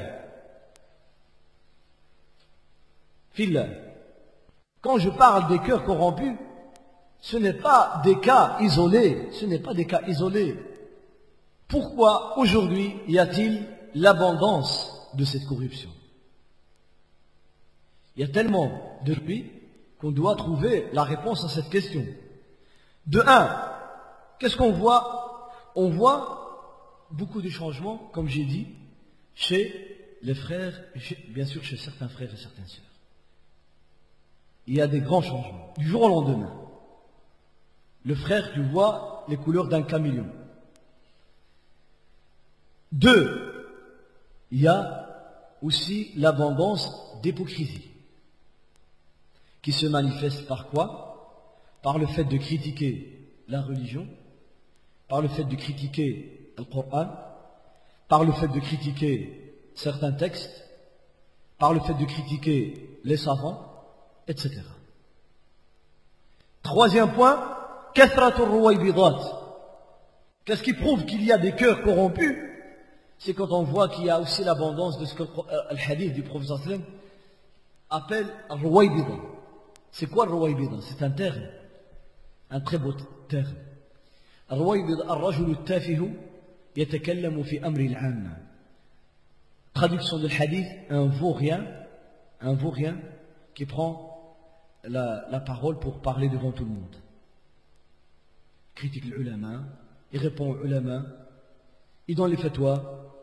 Fillah. Quand je parle des cœurs corrompus, ce n'est pas des cas isolés. Ce n'est pas des cas isolés. Pourquoi aujourd'hui y a-t-il l'abondance de cette corruption? Il y a tellement de lui qu'on doit trouver la réponse à cette question. De un, qu'est-ce qu'on voit? On voit beaucoup de changements, comme j'ai dit, chez les frères, et chez, bien sûr chez certains frères et certaines sœurs. Il y a des grands changements, du jour au lendemain. Le frère, tu vois les couleurs d'un caméléon. Deux, il y a aussi l'abondance d'hypocrisie, qui se manifeste par quoi? Par le fait de critiquer la religion, par le fait de critiquer le Coran, par le fait de critiquer certains textes, par le fait de critiquer les savants, et cetera. Troisième point, kathratur ruwaybidat. Qu'est-ce qui prouve qu'il y a des cœurs corrompus? C'est quand on voit qu'il y a aussi l'abondance de ce que le hadith du prophète sallallahu alayhi wa sallam appelle ruwaybida. C'est quoi le ruwaybida? C'est un terme, un très beau terme. الرويبض الرجل التافه يتكلم في أمر العامة. Traduction de hadith, un vaurien, un vaurien qui prend la, la parole pour parler devant tout le monde. Critique l'ulama, il répond aux ulama, il donne les fatwas.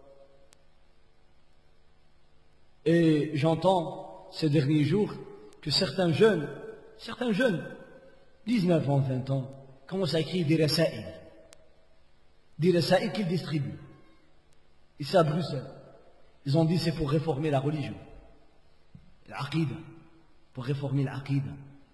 Et j'entends ces derniers jours que certains jeunes, certains jeunes, dix-neuf ans, vingt ans, commencent à écrire des rasaïl. Des rasaïl qu'ils distribuent. Ici à Bruxelles. Ils ont dit c'est pour réformer la religion. L'aqida. Pour réformer l'aqida.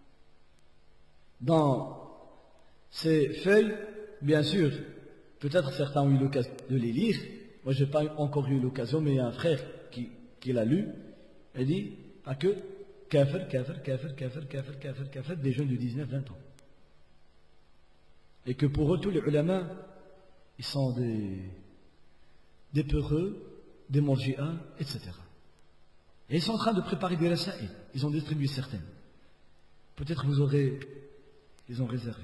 Dans ces feuilles, bien sûr, peut-être certains ont eu l'occasion de les lire. Moi, je n'ai pas encore eu l'occasion, mais il y a un frère qui, qui l'a lu. Il dit, pas que, kafir, kafir, kafir, kafir, kafir, kafir, kafir, des jeunes de dix-neuf vingt ans. Et que pour eux, tous les ulama, ils sont des, des peureux, des morji'as, et cetera. Et ils sont en train de préparer des rasaïl. Ils ont distribué certaines. Peut-être vous aurez, ils ont réservé.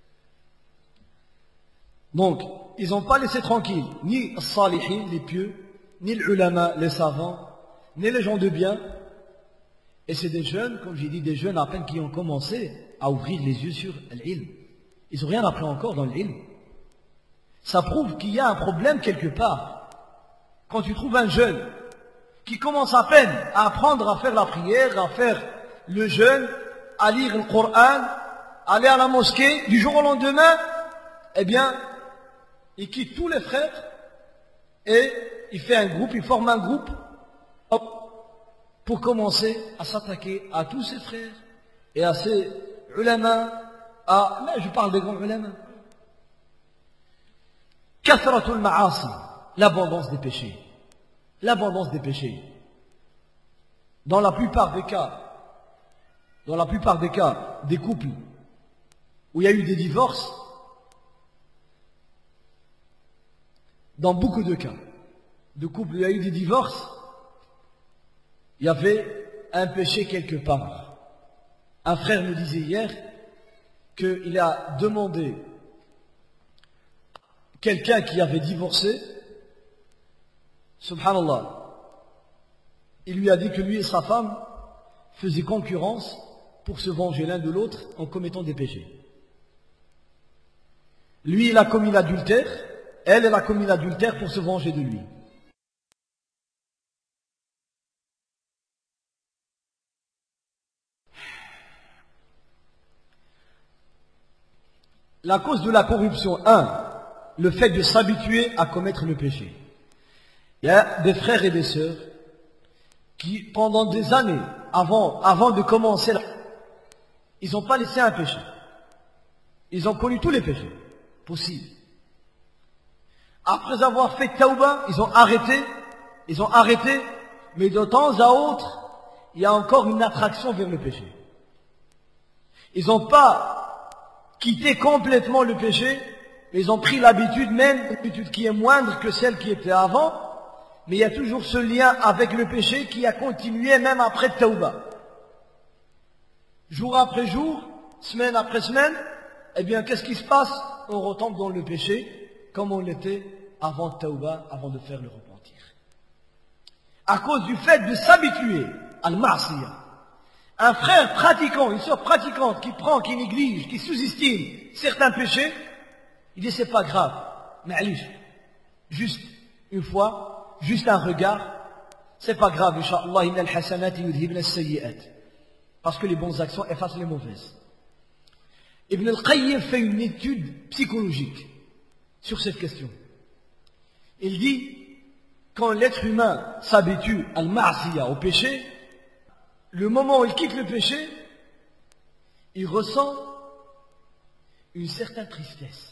Donc, ils n'ont pas laissé tranquille ni les salihin, les pieux, ni les ulama, les savants, ni les gens de bien. Et c'est des jeunes, comme j'ai dit, des jeunes à peine qui ont commencé à ouvrir les yeux sur l'ilm. Ils n'ont rien appris encore dans l'ilm. Ça prouve qu'il y a un problème quelque part. Quand tu trouves un jeune qui commence à peine à apprendre à faire la prière, à faire le jeûne, à lire le Coran, à aller à la mosquée, du jour au lendemain, eh bien, il quitte tous les frères et il fait un groupe, il forme un groupe hop, pour commencer à s'attaquer à tous ses frères et à ses ulama, à, là je parle des grands ulama. Kathratul ma'asi, l'abondance des péchés. L'abondance des péchés. Dans la plupart des cas, dans la plupart des cas, des couples où il y a eu des divorces, dans beaucoup de cas, de couples où il y a eu des divorces, il y avait un péché quelque part. Un frère me disait hier qu'il a demandé quelqu'un qui avait divorcé, subhanallah, il lui a dit que lui et sa femme faisaient concurrence pour se venger l'un de l'autre en commettant des péchés. Lui, il a commis l'adultère, elle, elle a commis l'adultère pour se venger de lui. La cause de la corruption, un, le fait de s'habituer à commettre le péché. Il y a des frères et des sœurs qui, pendant des années, avant, avant de commencer, ils n'ont pas laissé un péché. Ils ont connu tous les péchés possibles. Après avoir fait tauba, ils ont arrêté, ils ont arrêté, mais de temps à autre, il y a encore une attraction vers le péché. Ils n'ont pas quitté complètement le péché, mais ils ont pris l'habitude, même une habitude qui est moindre que celle qui était avant, mais il y a toujours ce lien avec le péché qui a continué même après tauba. Jour après jour, semaine après semaine, eh bien qu'est-ce qui se passe? On retombe dans le péché comme on l'était avant tauba, avant de faire le repentir. À cause du fait de s'habituer à al-ma'siyah. Un frère pratiquant, une sœur pratiquante qui prend, qui néglige, qui sous-estime certains péchés, il dit c'est pas grave, ma'alish, juste une fois, juste un regard, c'est pas grave, incha'Allah, inna al-hasanati yudhibna as-sayyi'at. Parce que les bonnes actions effacent les mauvaises. Ibn al-Qayyim fait une étude psychologique sur cette question. Il dit, quand l'être humain s'habitue à al-ma'siyah, au péché, le moment où il quitte le péché, il ressent une certaine tristesse,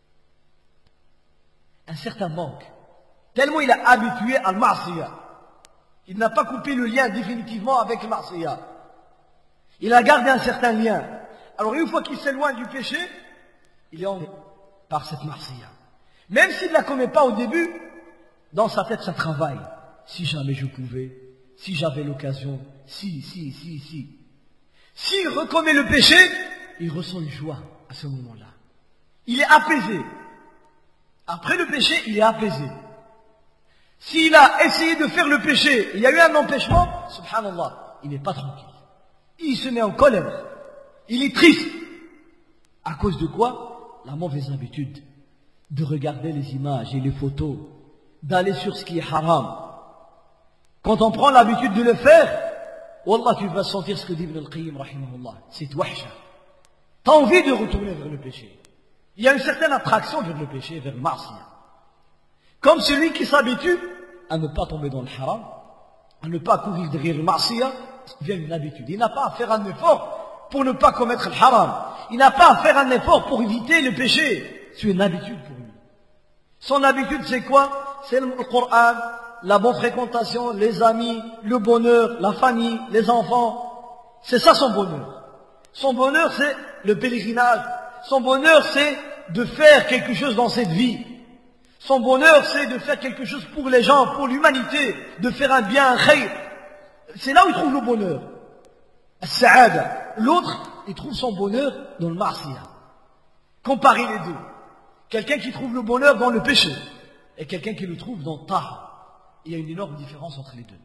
un certain manque. Tellement il est habitué à al-ma'siyah. Il n'a pas coupé le lien définitivement avec le ma'siyah. Il a gardé un certain lien. Alors une fois qu'il s'éloigne du péché, il est enlevé par cette ma'siyah. Même s'il ne la commet pas au début, dans sa tête ça travaille. Si jamais je pouvais, si j'avais l'occasion, si, si, si, si. S'il recommet le péché, il ressent une joie à ce moment-là. Il est apaisé. Après le péché, il est apaisé. S'il a essayé de faire le péché, il y a eu un empêchement, subhanallah, il n'est pas tranquille. Il se met en colère. Il est triste. À cause de quoi? La mauvaise habitude de regarder les images et les photos, d'aller sur ce qui est haram. Quand on prend l'habitude de le faire, wallah, tu vas sentir ce que dit Ibn al-Qayyim, rahimahullah. C'est wahsha. T'as envie de retourner vers le péché. Il y a une certaine attraction vers le péché, vers le ma'siyah. Comme celui qui s'habitue à ne pas tomber dans le haram, à ne pas courir derrière le ma'siyah, il devient une habitude. Il n'a pas à faire un effort pour ne pas commettre le haram. Il n'a pas à faire un effort pour éviter le péché. C'est une habitude pour lui. Son habitude, c'est quoi? C'est le Coran, la bonne fréquentation, les amis, le bonheur, la famille, les enfants. C'est ça son bonheur. Son bonheur, c'est le pèlerinage. Son bonheur, c'est de faire quelque chose dans cette vie. Son bonheur, c'est de faire quelque chose pour les gens, pour l'humanité, de faire un bien, un khayr. C'est là où il trouve le bonheur. As-sa'ada. L'autre, il trouve son bonheur dans le ma'siyah. Comparez les deux. Quelqu'un qui trouve le bonheur dans le péché et quelqu'un qui le trouve dans ta'a. Il y a une énorme différence entre les deux.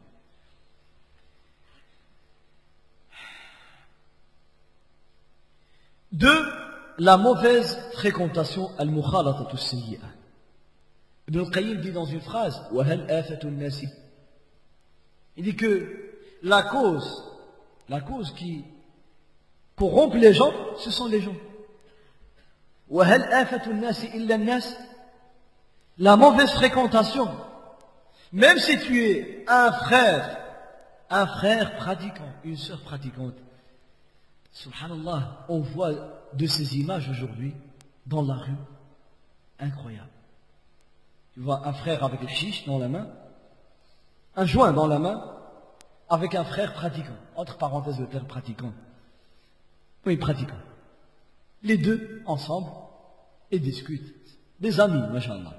Deux, la mauvaise fréquentation al-mukhalatatu sayyi'a. Ibn al-Qayyim dit dans une phrase, وَهَلْ آفَةُ النَّاسِ. Il dit que la cause, la cause qui corrompt les gens, ce sont les gens. وَهَلْ آفَةُ النَّاسِ إِلَّا النَّاسِ. La mauvaise fréquentation. Même si tu es un frère, un frère pratiquant, une sœur pratiquante, subhanallah, on voit de ces images aujourd'hui dans la rue, incroyable. Tu vois un frère avec le chiche dans la main, un joint dans la main, avec un frère pratiquant, entre parenthèses le terme pratiquant. Oui, pratiquant. Les deux ensemble et discutent. Des amis, mashallah.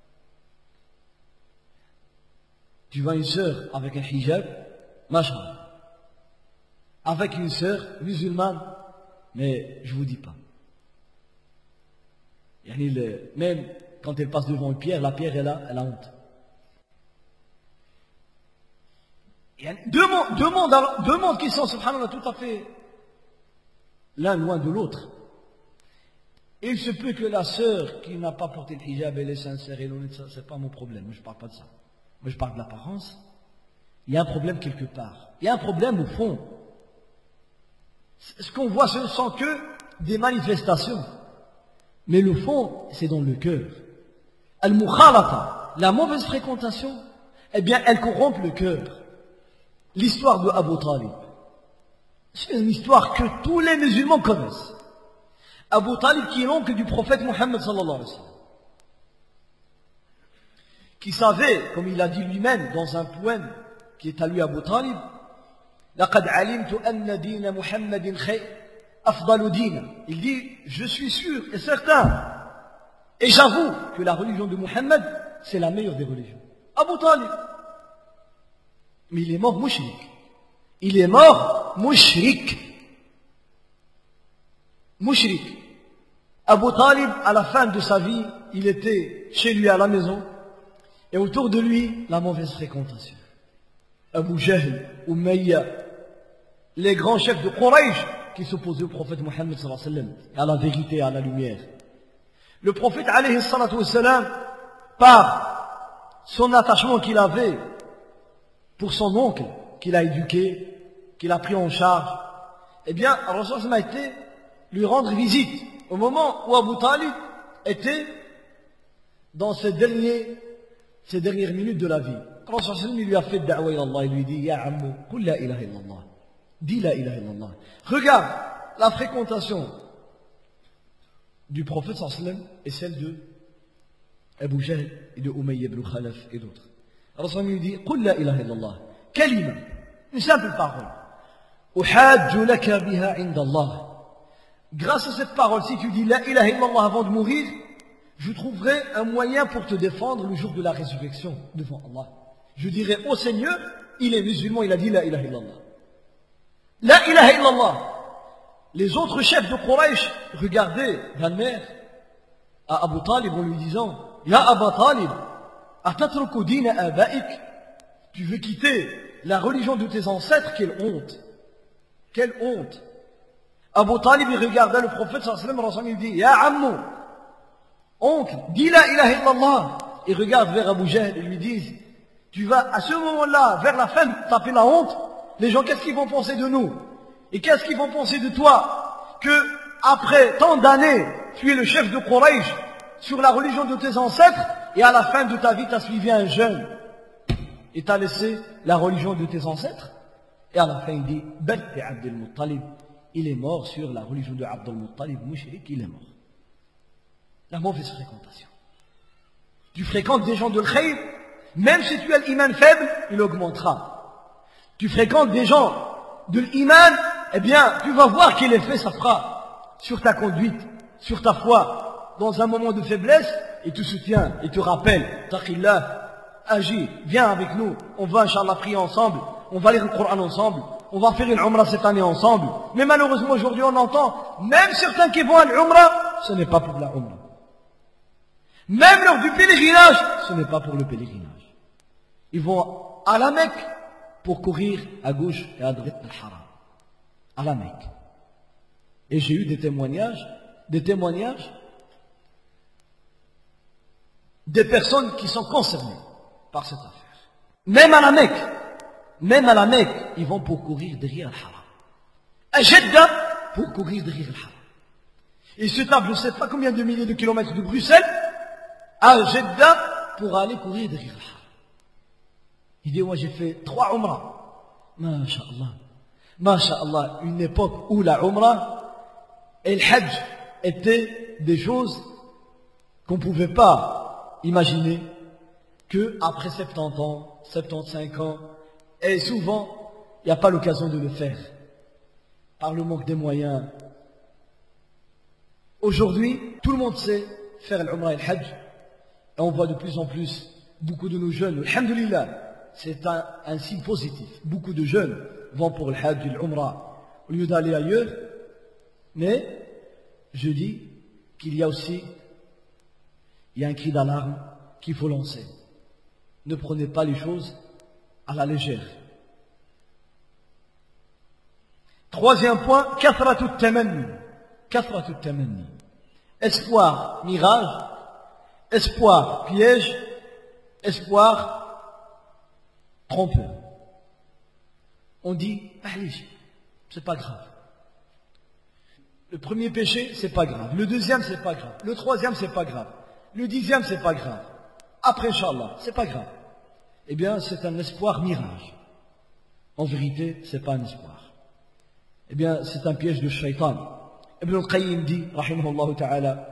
Tu vois une sœur avec un hijab, mashallah. Avec une sœur musulmane, mais je vous dis pas. Yani le, même quand elle passe devant une pierre, la pierre, elle a, elle a honte. Il y a deux mondes, deux mondes, deux mondes qui sont, subhanallah, tout à fait l'un loin de l'autre. Et il se peut que la sœur qui n'a pas porté le hijab, elle est sincère et honnête, ça, c'est pas mon problème. Moi, je parle pas de ça. Moi, je parle de l'apparence. Il y a un problème quelque part. Il y a un problème au fond. Ce qu'on voit, ce ne sont que des manifestations. Mais le fond, c'est dans le cœur. Al-mukhalata, la mauvaise fréquentation, eh bien, elle corrompt le cœur. L'histoire de Abu Talib, c'est une histoire que tous les musulmans connaissent. Abu Talib, qui est l'oncle du prophète Mohammed sallallahu alayhi wa sallam, qui savait, comme il a dit lui-même dans un poème qui est à lui Abu Talib, لقد علمت أن دين محمد خير أفضل دين. Il dit, je suis sûr et certain, et j'avoue que la religion de Mohammed, c'est la meilleure des religions. Abu Talib. Mais il est mort mouchrik. Il est mort mouchrik. Mouchrik. Abu Talib, à la fin de sa vie, il était chez lui à la maison, et autour de lui, la mauvaise fréquentation. Abu Jahl, Umayya, les grands chefs de Quraysh qui s'opposaient au prophète Mohammed sallallahu alayhi wa sallam, à la vérité, à la lumière. Le prophète alayhi salatu wa sallam, par son attachement qu'il avait pour son oncle, qu'il a éduqué, qu'il a pris en charge, eh bien, Rasul a été lui rendre visite au moment où Abu Talib était dans ses, derniers, ses dernières minutes de la vie. Rasul lui a fait da'wa ila Allah, il lui dit, Ya ammu, qul la ilaha illallah. Dis la ilaha illallah. Regarde la fréquentation du prophète sallallahu alayhi wa sallam et celle de Abu Jahl et de Umayya ibn Khalaf et d'autres. Rasul lui dit, qul la ilaha illallah. Kalima, une simple parole. Uhajju laka biha inda Allah. Grâce à cette parole, si tu dis la ilaha illallah avant de mourir, je trouverai un moyen pour te défendre le jour de la résurrection devant Allah. Je dirai au Seigneur, il est musulman, il a dit la ilaha illallah. La ilaha illallah. Les autres chefs de Quraysh regardaient d'un air à Abu Talib en lui disant, Ya Abu Talib, atatruku dina abaik. Tu veux quitter la religion de tes ancêtres, quelle honte. Quelle honte. Abu Talib, il regardait le prophète sallallahu alayhi wa sallam, il dit, Ya ammu, oncle, dis la ilaha illallah. Il regarde vers Abu Jahl et lui dit, tu vas à ce moment-là, vers la fin, taper la honte. Les gens, qu'est-ce qu'ils vont penser de nous? Et qu'est-ce qu'ils vont penser de toi? Que, après tant d'années, tu es le chef de Quraysh sur la religion de tes ancêtres, et à la fin de ta vie, tu as suivi un jeune, et tu as laissé la religion de tes ancêtres. Et à la fin, il dit, Balti Abdul Muttalib. Il est mort sur la religion de Abdul Muttalib, mushrik, il est mort. La mauvaise fréquentation. Tu fréquentes des gens de l'khayr, même si tu as l'iman faible, il augmentera. Tu fréquentes des gens de l'iman, eh bien, tu vas voir quel effet ça fera sur ta conduite, sur ta foi, dans un moment de faiblesse, et te soutient, et te rappelle, taqillah, agis, viens avec nous, on va, Inch'Allah, prier ensemble, on va lire le Coran ensemble, on va faire une umrah cette année ensemble. Mais malheureusement, aujourd'hui, on entend, même certains qui vont à l'umrah, ce n'est pas pour la umrah. Même lors du pèlerinage, ce n'est pas pour le pèlerinage. Ils vont à la Mecque pour courir à gauche et à droite al-Haram. À la Mecque. Et j'ai eu des témoignages, des témoignages des personnes qui sont concernées par cette affaire. Même à la Mecque, même à la Mecque, ils vont pour courir derrière al-Haram. À Jeddah, pour courir derrière al-Haram. Ils se tapent, je ne sais pas combien de milliers de kilomètres de Bruxelles, à Jeddah, pour aller courir derrière al-Haram. Il dit, moi j'ai fait trois umrah. Masha'Allah. Masha'Allah, une époque où la umrah et le hajj étaient des choses qu'on ne pouvait pas imaginer que après soixante-dix ans, soixante-quinze ans, et souvent, il n'y a pas l'occasion de le faire. Par le manque des moyens. Aujourd'hui, tout le monde sait faire l'umrah et le hajj. Et on voit de plus en plus beaucoup de nos jeunes, alhamdulillah, c'est un, un signe positif. Beaucoup de jeunes vont pour le hajj et l'umrah au lieu d'aller ailleurs. Mais je dis qu'il y a aussi il y a un cri d'alarme qu'il faut lancer. Ne prenez pas les choses à la légère. Troisième point, kathratu tamanni. Kathratu tamanni. Espoir, mirage. Espoir, piège. Espoir, trompeur. On dit, allez, c'est pas grave. Le premier péché, c'est pas grave. Le deuxième, c'est pas grave. Le troisième, c'est pas grave. Le dixième, c'est pas grave. Après, Inch'Allah, c'est pas grave. Eh bien, c'est un espoir mirage. En vérité, c'est pas un espoir. Eh bien, c'est un piège de shaitan. Ibn al-Qayyim dit, rahimahullah ta'ala,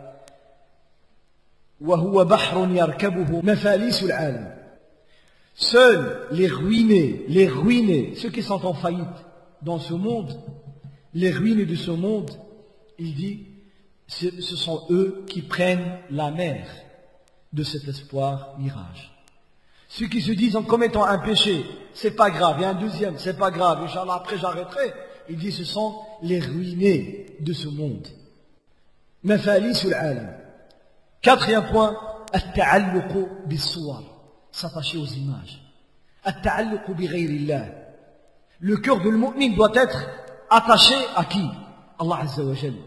وَهُوَ بَحْرٌ يَرْكَبُهُ مَفَالِسُ الْعَالَمِ. Seuls les ruinés, les ruinés, ceux qui sont en faillite dans ce monde, les ruinés de ce monde, il dit, ce, ce sont eux qui prennent la mer de cet espoir mirage. Ceux qui se disent en commettant un péché, c'est pas grave, et un deuxième, c'est pas grave, Inch'Allah, après j'arrêterai, il dit, ce sont les ruinés de ce monde. Mafalisul alam. Quatrième point, at-ta'alluqu bis-suwar, s'attacher aux images. At-ta'alluqu bi ghayrillah. Le cœur de l'mu'min doit être attaché à qui? Allah Azza wa Jalla.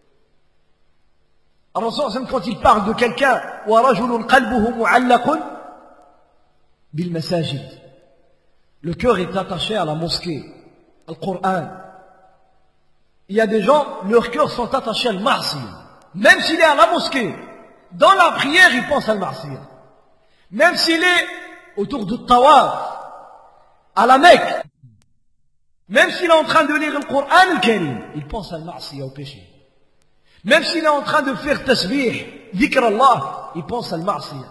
Alors, quand il parle de quelqu'un, wa rajulun qalbuhu mu'allaqun bil masajid. Le cœur est attaché à la mosquée, au Coran. Il y a des gens, leurs cœurs sont attachés à al-ma'siyah. Même s'il est à la mosquée, dans la prière, il pense à al-ma'siyah. Même s'il est autour du tawaf, à la Mecque, même s'il est en train de lire le Coran al-Karim, il pense à al-ma'siyah, au péché. Même s'il est en train de faire tasbih, dhikr Allah, il pense à al-ma'siyah.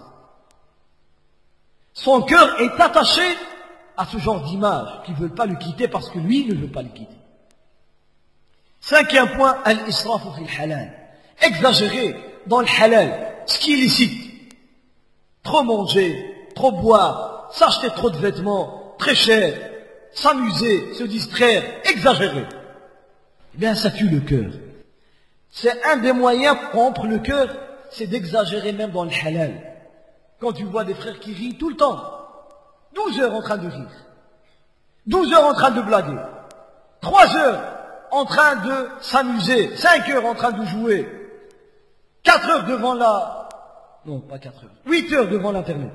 Son cœur est attaché à ce genre d'images qui ne veulent pas le quitter parce que lui ne veut pas le quitter. Cinquième point, al-israfu fil halal. Exagérer dans le halal, ce qui est licite. Trop manger, trop boire, s'acheter trop de vêtements, très cher, s'amuser, se distraire, exagérer. Eh bien, ça tue le cœur. C'est un des moyens pour rompre le cœur, c'est d'exagérer même dans le halal. Quand tu vois des frères qui rient tout le temps, douze heures en train de rire, douze heures en train de blaguer, trois heures en train de s'amuser, cinq heures en train de jouer, quatre heures devant la... Non, pas quatre heures, huit heures devant l'internet.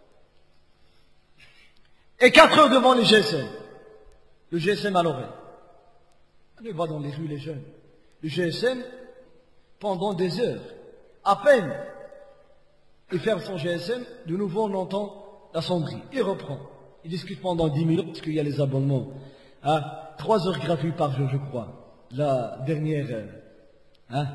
Et quatre heures devant les G S M. Le G S M à l'oreille. On va dans les rues les jeunes. Le G S M, pendant des heures, à peine il ferme son G S M, de nouveau on entend la sonnerie. Il reprend. Il discute pendant dix minutes, parce qu'il y a les abonnements. À trois heures gratuits par jour, je crois. La dernière... Hein.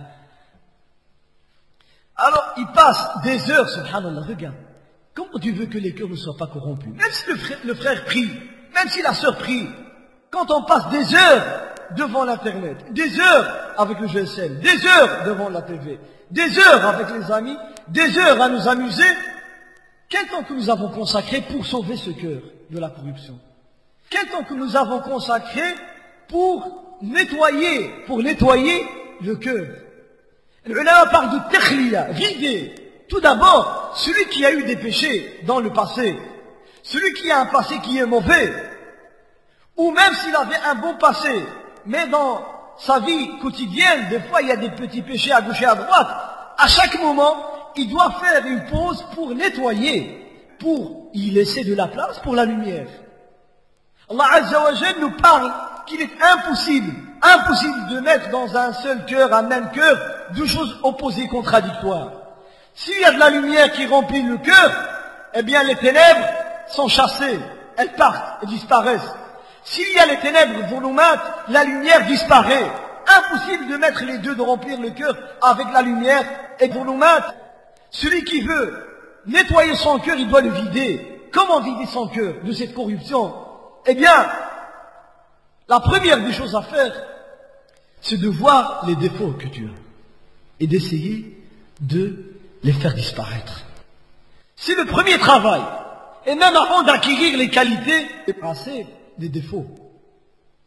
Alors, il passe des heures, subhanallah, regarde. Comment tu veux que les cœurs ne soient pas corrompus? Même si le frère, le frère prie, même si la sœur prie, quand on passe des heures devant l'internet, des heures avec le G S M, des heures devant la T V, des heures avec les amis, des heures à nous amuser, quel temps que nous avons consacré pour sauver ce cœur de la corruption? Quel temps que nous avons consacré pour nettoyer, pour nettoyer le cœur? L'ulama parle de takhliya, vider. Tout d'abord, celui qui a eu des péchés dans le passé, celui qui a un passé qui est mauvais, ou même s'il avait un bon passé, mais dans sa vie quotidienne, des fois il y a des petits péchés à gauche et à droite, à chaque moment, il doit faire une pause pour nettoyer, pour y laisser de la place pour la lumière. Allah Azza wa Jalla nous parle qu'il est impossible, impossible de mettre dans un seul cœur, un même cœur, deux choses opposées, contradictoires. S'il y a de la lumière qui remplit le cœur, eh bien les ténèbres sont chassées, elles partent et disparaissent. S'il y a les ténèbres volumates, la lumière disparaît. Impossible de mettre les deux, de remplir le cœur avec la lumière et volumate. Celui qui veut nettoyer son cœur, il doit le vider. Comment vider son cœur de cette corruption? Eh bien, la première des choses à faire, c'est de voir les défauts que tu as et d'essayer de les faire disparaître. C'est le premier travail. Et même avant d'acquérir les qualités, et passer des défauts.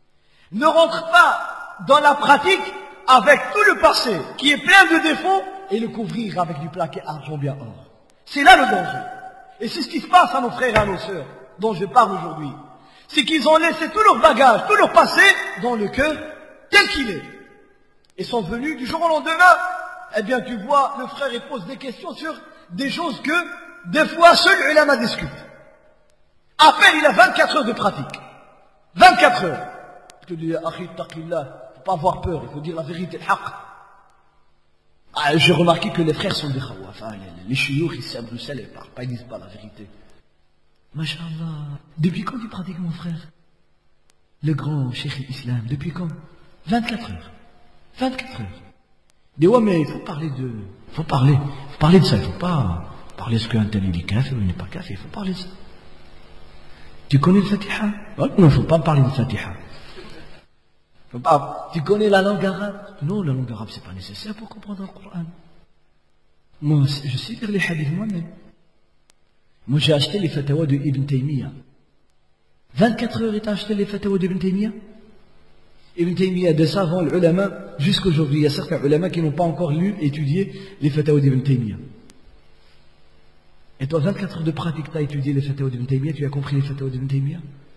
Ne rentre pas dans la pratique avec tout le passé qui est plein de défauts et le couvrir avec du plaqué argent bien or. C'est là le danger. Et c'est ce qui se passe à nos frères et à nos sœurs, dont je parle aujourd'hui. C'est qu'ils ont laissé tout leur bagage, tout leur passé dans le cœur tel qu'il est. Et sont venus du jour au lendemain. Eh bien, tu vois, le frère, il pose des questions sur des choses que, des fois, seul ulama discute. À peine, il a vingt-quatre heures de pratique. vingt-quatre heures. Je te dis, akhi, taqillah, faut pas avoir peur, il faut dire la vérité, le haqq. Ah, j'ai remarqué que les frères sont des khawaf. Hein, les, les chouyours ici à Bruxelles, ils parlent pas, ils disent pas la vérité. Masha'Allah. Depuis quand tu pratiques, mon frère? Le grand cheikh l'islam, depuis quand? vingt-quatre heures. vingt-quatre heures. Dis ouais, mais il faut parler de, il faut parler, faut parler de ça, il faut pas parler de ce qu'un tel il est kafir ou il n'est pas kafir, il faut parler de ça. Tu connais le Fatiha? Oh, non, il ne faut pas parler de Fatiha. Faut pas. Tu connais la langue arabe? Non, la langue arabe c'est pas nécessaire pour comprendre le Coran. Moi, je sais lire les hadiths moi-même. Moi, j'ai acheté les fatawas de Ibn Taymiyyah. vingt-quatre heures, et t'as acheté les fatawas d'Ibn Taymiyyah? Ibn Taymiyyah, de savants, l'ulama, jusqu'aujourd'hui, il y a certains ulama qui n'ont pas encore lu, étudié les fatawas d'Ibn Taymiyyah. Et toi, vingt-quatre heures de pratique, tu as étudié les fatawas d'Ibn Taymiyyah, tu as compris les fatawas d'Ibn Taymiyyah?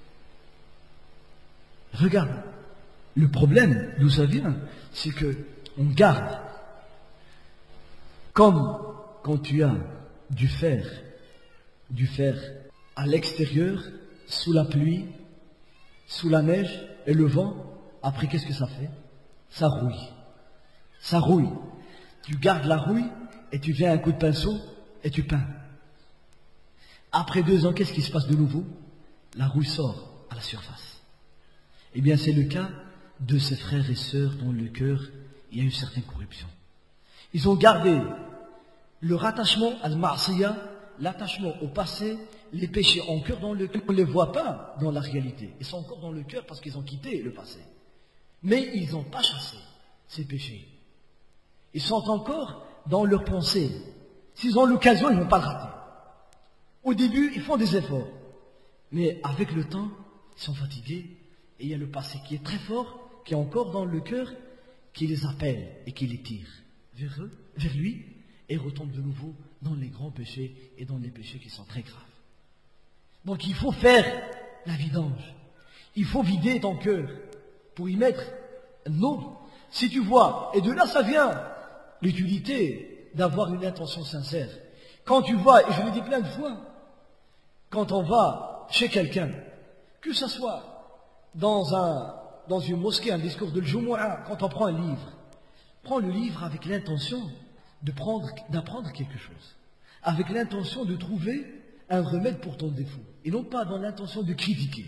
Regarde, le problème, d'où ça vient, c'est que on garde, comme quand tu as du fer, du fer à l'extérieur, sous la pluie, sous la neige et le vent, après qu'est-ce que ça fait? Ça rouille. Ça rouille. Tu gardes la rouille et tu viens un coup de pinceau et tu peins. Après deux ans, qu'est-ce qui se passe de nouveau? La rouille sort à la surface. Eh bien, c'est le cas de ces frères et sœurs dont le cœur, il y a une certaine corruption. Ils ont gardé le rattachement à al-ma'siyah, l'attachement au passé, les péchés en cœur dans le cœur. On ne les voit pas dans la réalité. Ils sont encore dans le cœur parce qu'ils ont quitté le passé. Mais ils n'ont pas chassé ces péchés. Ils sont encore dans leur pensée. S'ils ont l'occasion, ils ne vont pas le rater. Au début, ils font des efforts. Mais avec le temps, ils sont fatigués. Et il y a le passé qui est très fort, qui est encore dans le cœur, qui les appelle et qui les tire vers eux, vers lui, et retombe de nouveau dans les grands péchés et dans les péchés qui sont très graves. Donc il faut faire la vidange. Il faut vider ton cœur pour y mettre un autre. Si tu vois, et de là ça vient l'utilité d'avoir une intention sincère. Quand tu vois, et je l'ai dit plein de fois, quand on va chez quelqu'un, que ce soit dans, un, dans une mosquée, un discours de l'Jumu'ah, quand on prend un livre, prends le livre avec l'intention de prendre, d'apprendre quelque chose, avec l'intention de trouver un remède pour ton défaut, et non pas dans l'intention de critiquer.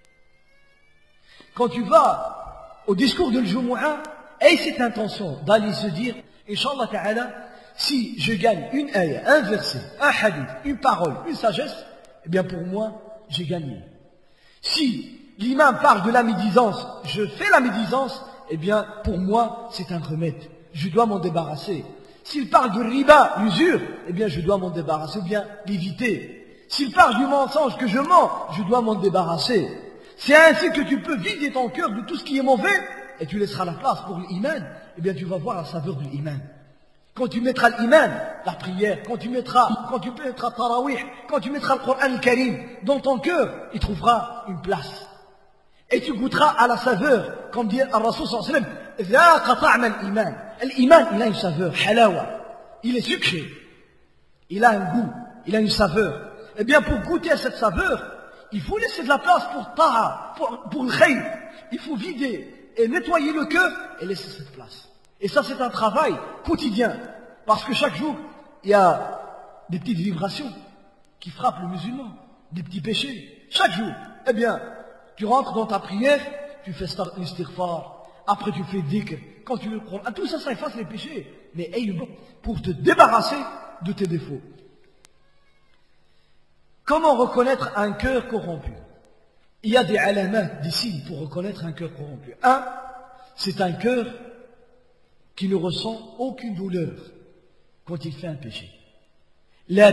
Quand tu vas au discours de l'Jumu'ah, aie cette intention d'aller se dire, Inch'Allah Ta'ala, si je gagne une ayah, un verset, un hadith, une parole, une sagesse, eh bien pour moi, j'ai gagné. Si l'imam parle de la médisance, je fais la médisance, eh bien pour moi, c'est un remède. Je dois m'en débarrasser. S'il parle de riba, l'usure, eh bien je dois m'en débarrasser ou bien l'éviter. S'il parle du mensonge que je mens, je dois m'en débarrasser. C'est ainsi que tu peux vider ton cœur de tout ce qui est mauvais et tu laisseras la place pour l'iman. Eh bien tu vas voir la saveur de l'iman. Quand tu mettras l'iman, la prière, quand tu mettras, quand tu mettras tarawih, quand tu mettras le Coran al-Karim dans ton cœur, il trouvera une place. Et tu goûteras à la saveur, comme dit Al-Rasul sallallahu alayhi wa sallam, ذاق طعم الإيمان. L'iman, il a une saveur, halawa. Il est sucré. Il a un goût, il a une saveur. Eh bien, pour goûter à cette saveur, il faut laisser de la place pour ta'a, pour, pour le khayr. Il faut vider et nettoyer le cœur et laisser cette place. Et ça, c'est un travail quotidien. Parce que chaque jour, il y a des petites vibrations qui frappent le musulman, des petits péchés. Chaque jour. Eh bien, tu rentres dans ta prière, tu fais l'istighfar, après tu fais dhikr, quand tu le prends, tout ça, ça efface les péchés. Mais aie une pour te débarrasser de tes défauts. Comment reconnaître un cœur corrompu? Il y a des alamas, des signes pour reconnaître un cœur corrompu. Un, c'est un cœur qui ne ressent aucune douleur quand il fait un péché. Il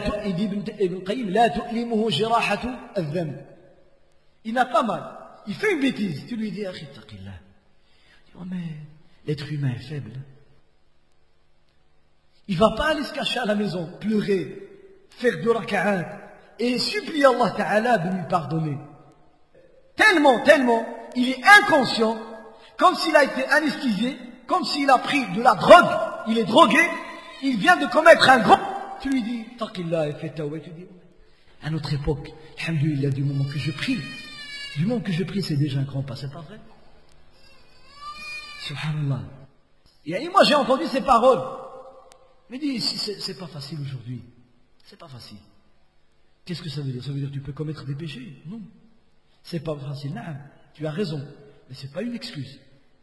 n'a pas mal. Il fait une bêtise. Tu lui dis, Akhi taqillah. Oh mais l'être humain est faible. Il ne va pas aller se cacher à la maison, pleurer, faire deux raka'at et supplier Allah Ta'ala de lui pardonner. Tellement, tellement, il est inconscient, comme s'il a été anesthésié, comme s'il a pris de la drogue, il est drogué, il vient de commettre un grand... Tu lui dis, taqillah, et fais tawbah, tu dis, à notre époque, alhamdoulilah, du moment que je prie, du moment que je prie, c'est déjà un grand pas, c'est pas vrai? Subhanallah. Et moi, j'ai entendu ces paroles. Mais dis, c'est, c'est pas facile aujourd'hui. C'est pas facile. Qu'est-ce que ça veut dire? Ça veut dire que tu peux commettre des péchés? Non. C'est pas facile. Non, tu as raison. Mais c'est pas une excuse.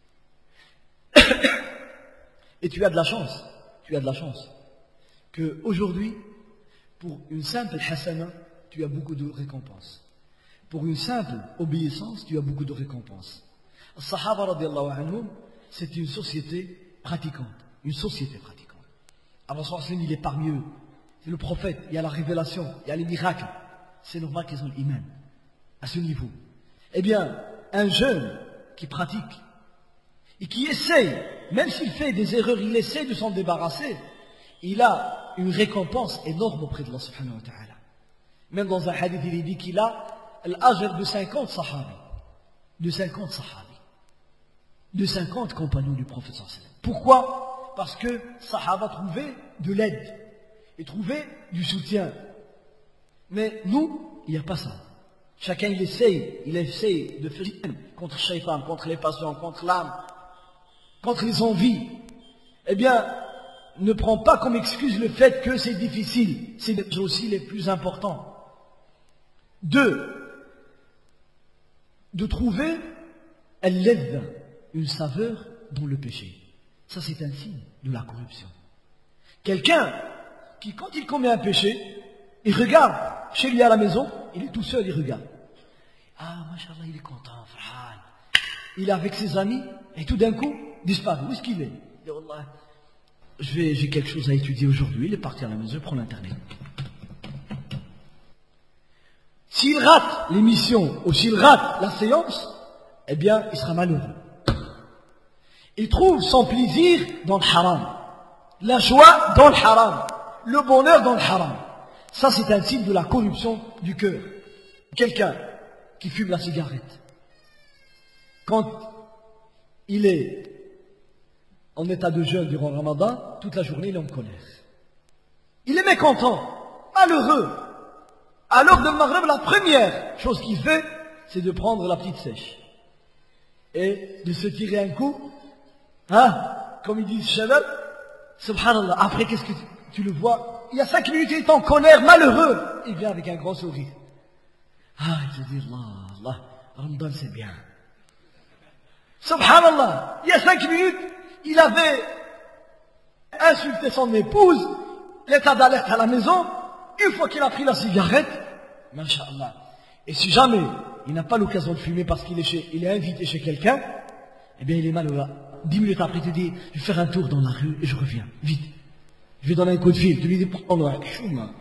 Et tu as de la chance. Tu as de la chance. Que aujourd'hui, pour une simple hasana, tu as beaucoup de récompenses. Pour une simple obéissance, tu as beaucoup de récompenses. Les Sahaba radiallahu anhum, c'est une société pratiquante. Une société pratiquante. Alors, il est parmi eux. C'est le prophète, il y a la révélation, il y a les miracles. C'est normal qu'ils ont l'iman. À ce niveau. Eh bien, un jeune qui pratique et qui essaye, même s'il fait des erreurs, il essaie de s'en débarrasser, il a une récompense énorme auprès de Allah subhanahu wa ta'ala. Même dans un hadith, il est dit qu'il a l'âge de cinquante sahabis. De cinquante sahabis. De cinquante compagnons du prophète sallallahu alayhi wa sallam. Pourquoi? Parce que sahaba trouvaient de l'aide. Et trouvaient du soutien. Mais nous, il n'y a pas ça. Chacun, il essaye, il essaye de faire contre le shaitan, contre les passions, contre l'âme, contre les envies. Eh bien, ne prends pas comme excuse le fait que c'est difficile. C'est aussi les plus importants. Deux, de trouver elle l'aide, une saveur dans le péché. Ça, c'est un signe de la corruption. Quelqu'un qui, quand il commet un péché, il regarde chez lui à la maison, il est tout seul, il regarde. Ah, mashallah, il est content, Farhan. Il est avec ses amis, et tout d'un coup, disparaît. Où est-ce qu'il est? Il dit, Wallah, je vais, j'ai quelque chose à étudier aujourd'hui. Il est parti à la maison, il prend l'internet. S'il rate l'émission, ou s'il rate la séance, eh bien, il sera malheureux. Il trouve son plaisir dans le haram. La joie dans le haram. Le bonheur dans le haram. Ça, c'est un signe de la corruption du cœur. Quelqu'un qui fume la cigarette, quand il est en état de jeûne durant le Ramadan, toute la journée, il est en colère. Il est mécontent, malheureux. À l'heure de Maghreb, la première chose qu'il fait, c'est de prendre la petite sèche et de se tirer un coup, hein, comme ils disent Shabab, subhanallah. Après, qu'est-ce que tu, tu le vois? Il y a cinq minutes, il est en colère, malheureux. Il vient avec un grand sourire. Ah, il te dit, Allah, Allah, Ramadan c'est bien. Subhanallah, il y a cinq minutes, il avait insulté son épouse, l'état d'alerte à la maison. Une fois qu'il a pris la cigarette, masha'Allah. Et si jamais il n'a pas l'occasion de fumer parce qu'il est, chez, il est invité chez quelqu'un, eh bien il est malheureux. Dix minutes après, il te dit, je vais faire un tour dans la rue et je reviens, vite. Je vais donner un coup de fil. Tu lui dis, prends-le un choum.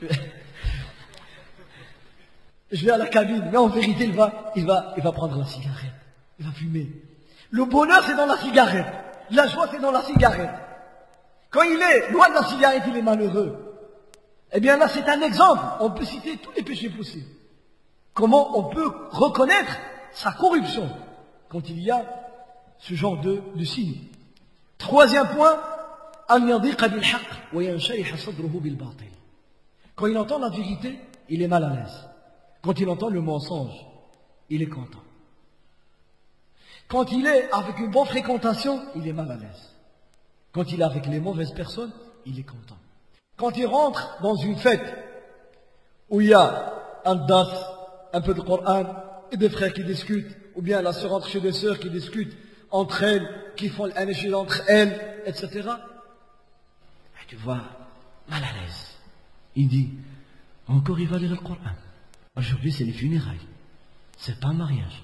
Je vais à la cabine. Mais en vérité, il va, il va, il va prendre la cigarette. Il va fumer. Le bonheur, c'est dans la cigarette. La joie, c'est dans la cigarette. Quand il est loin de la cigarette, il est malheureux. Eh bien là, c'est un exemple. On peut citer tous les péchés possibles. Comment on peut reconnaître sa corruption quand il y a ce genre de, de signes. Troisième point, quand il entend la vérité, il est mal à l'aise. Quand il entend le mensonge, il est content. Quand il est avec une bonne fréquentation, il est mal à l'aise. Quand il est avec les mauvaises personnes, il est content. Quand il rentre dans une fête où il y a un das, un peu de Coran et des frères qui discutent, ou bien la sœur rentre chez des sœurs qui discutent entre elles, qui font un échange entre elles, et cetera. Et tu vois, mal à l'aise. Il dit, encore il va lire le Coran. Aujourd'hui c'est les funérailles. C'est pas un mariage.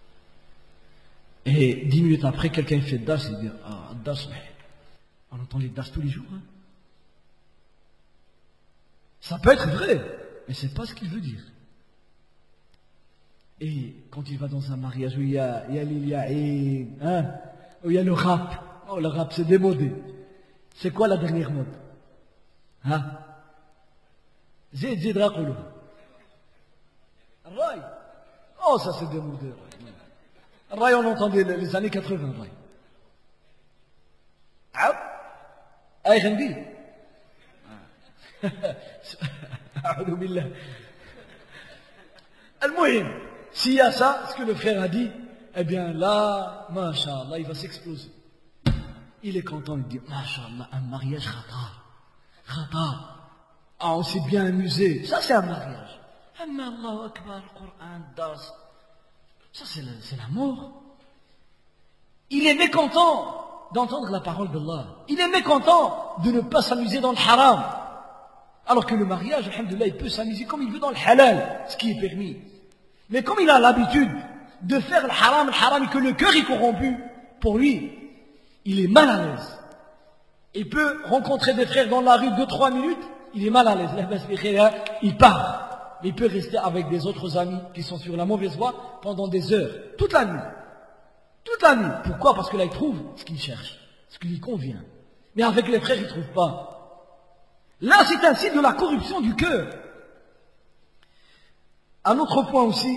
Et dix minutes après, quelqu'un fait le das, il dit, ah, das, mais on entend les das tous les jours. Hein. Ça peut être vrai, mais c'est pas ce qu'il veut dire. Et quand il va dans un mariage où il y a, il y a l'Iliaïn, hein, où il y a le rap, oh le rap c'est démodé. C'est quoi la dernière mode? ها زيد زيد غير قولوها الراي oh ça c'est démodé الراي on entendait les années quatre-vingts الراي عاود اي غندير أعوذ بالله. المهم, s'il y a ça, ce que le frère a dit, eh bien là, Masha'Allah, il va s'exploser. Il est content, il dit, Masha'Allah, un mariage khatar. Khatar. Ah, on s'est bien amusé. Ça, c'est un mariage. Amma Allahu Akbar, le Coran, Das. Ça, c'est l'amour. Il est mécontent d'entendre la parole d'Allah. Il est mécontent de ne pas s'amuser dans le haram. Alors que le mariage, alhamdoulilah, il peut s'amuser comme il veut dans le halal, ce qui est permis. Mais comme il a l'habitude de faire le haram, le haram, et que le cœur est corrompu, pour lui, il est mal à l'aise. Il peut rencontrer des frères dans la rue deux, trois minutes, il est mal à l'aise. Il part. Mais il peut rester avec des autres amis qui sont sur la mauvaise voie pendant des heures, toute la nuit. Toute la nuit. Pourquoi? Parce que là, il trouve ce qu'il cherche, ce qui lui convient. Mais avec les frères, il ne trouve pas. Là, c'est un signe de la corruption du cœur. Un autre point aussi,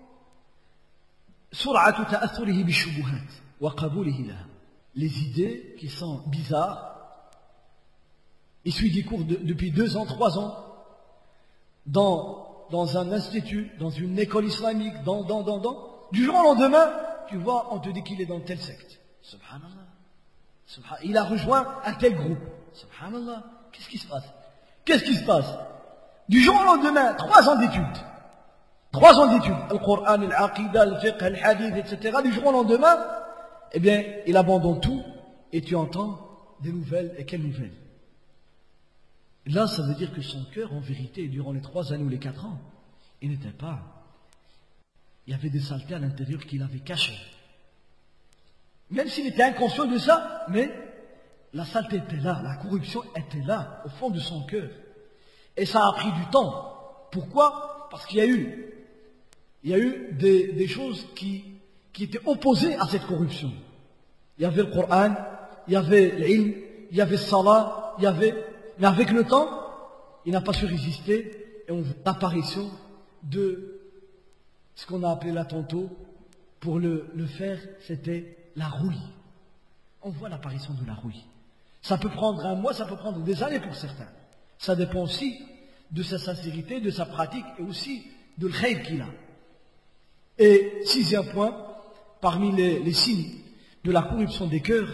les idées qui sont bizarres. Il suit des cours de, depuis deux ans, trois ans, dans, dans un institut, dans une école islamique, dans, dans, dans, dans. Du jour au lendemain, tu vois, on te dit qu'il est dans telle secte. Subhanallah. Subhanallah. Il a rejoint un tel groupe. Subhanallah. Qu'est-ce qui se passe? Qu'est-ce qui se passe? Du jour au lendemain, trois ans d'études. Trois ans d'études. Le Coran, l'Aqidah, le fiqh, le hadith, et cetera. Du jour au lendemain, eh bien, il abandonne tout et tu entends des nouvelles. Et quelles nouvelles? Là, ça veut dire que son cœur, en vérité, durant les trois années ou les quatre ans, il n'était pas. Il y avait des saletés à l'intérieur qu'il avait cachées. Même s'il était inconscient de ça, mais la saleté était là, la corruption était là, au fond de son cœur. Et ça a pris du temps. Pourquoi? Parce qu'il y a eu, il y a eu des, des choses qui, qui étaient opposées à cette corruption. Il y avait le Coran, il y avait l'ilm, il y avait le salat, il y avait... Mais avec le temps, il n'a pas su résister et on voit l'apparition de ce qu'on a appelé là tantôt, pour le, le faire, c'était la rouille. On voit l'apparition de la rouille. Ça peut prendre un mois, ça peut prendre des années pour certains. Ça dépend aussi de sa sincérité, de sa pratique et aussi de l'khayr qu'il a. Et sixième point, parmi les, les signes de la corruption des cœurs,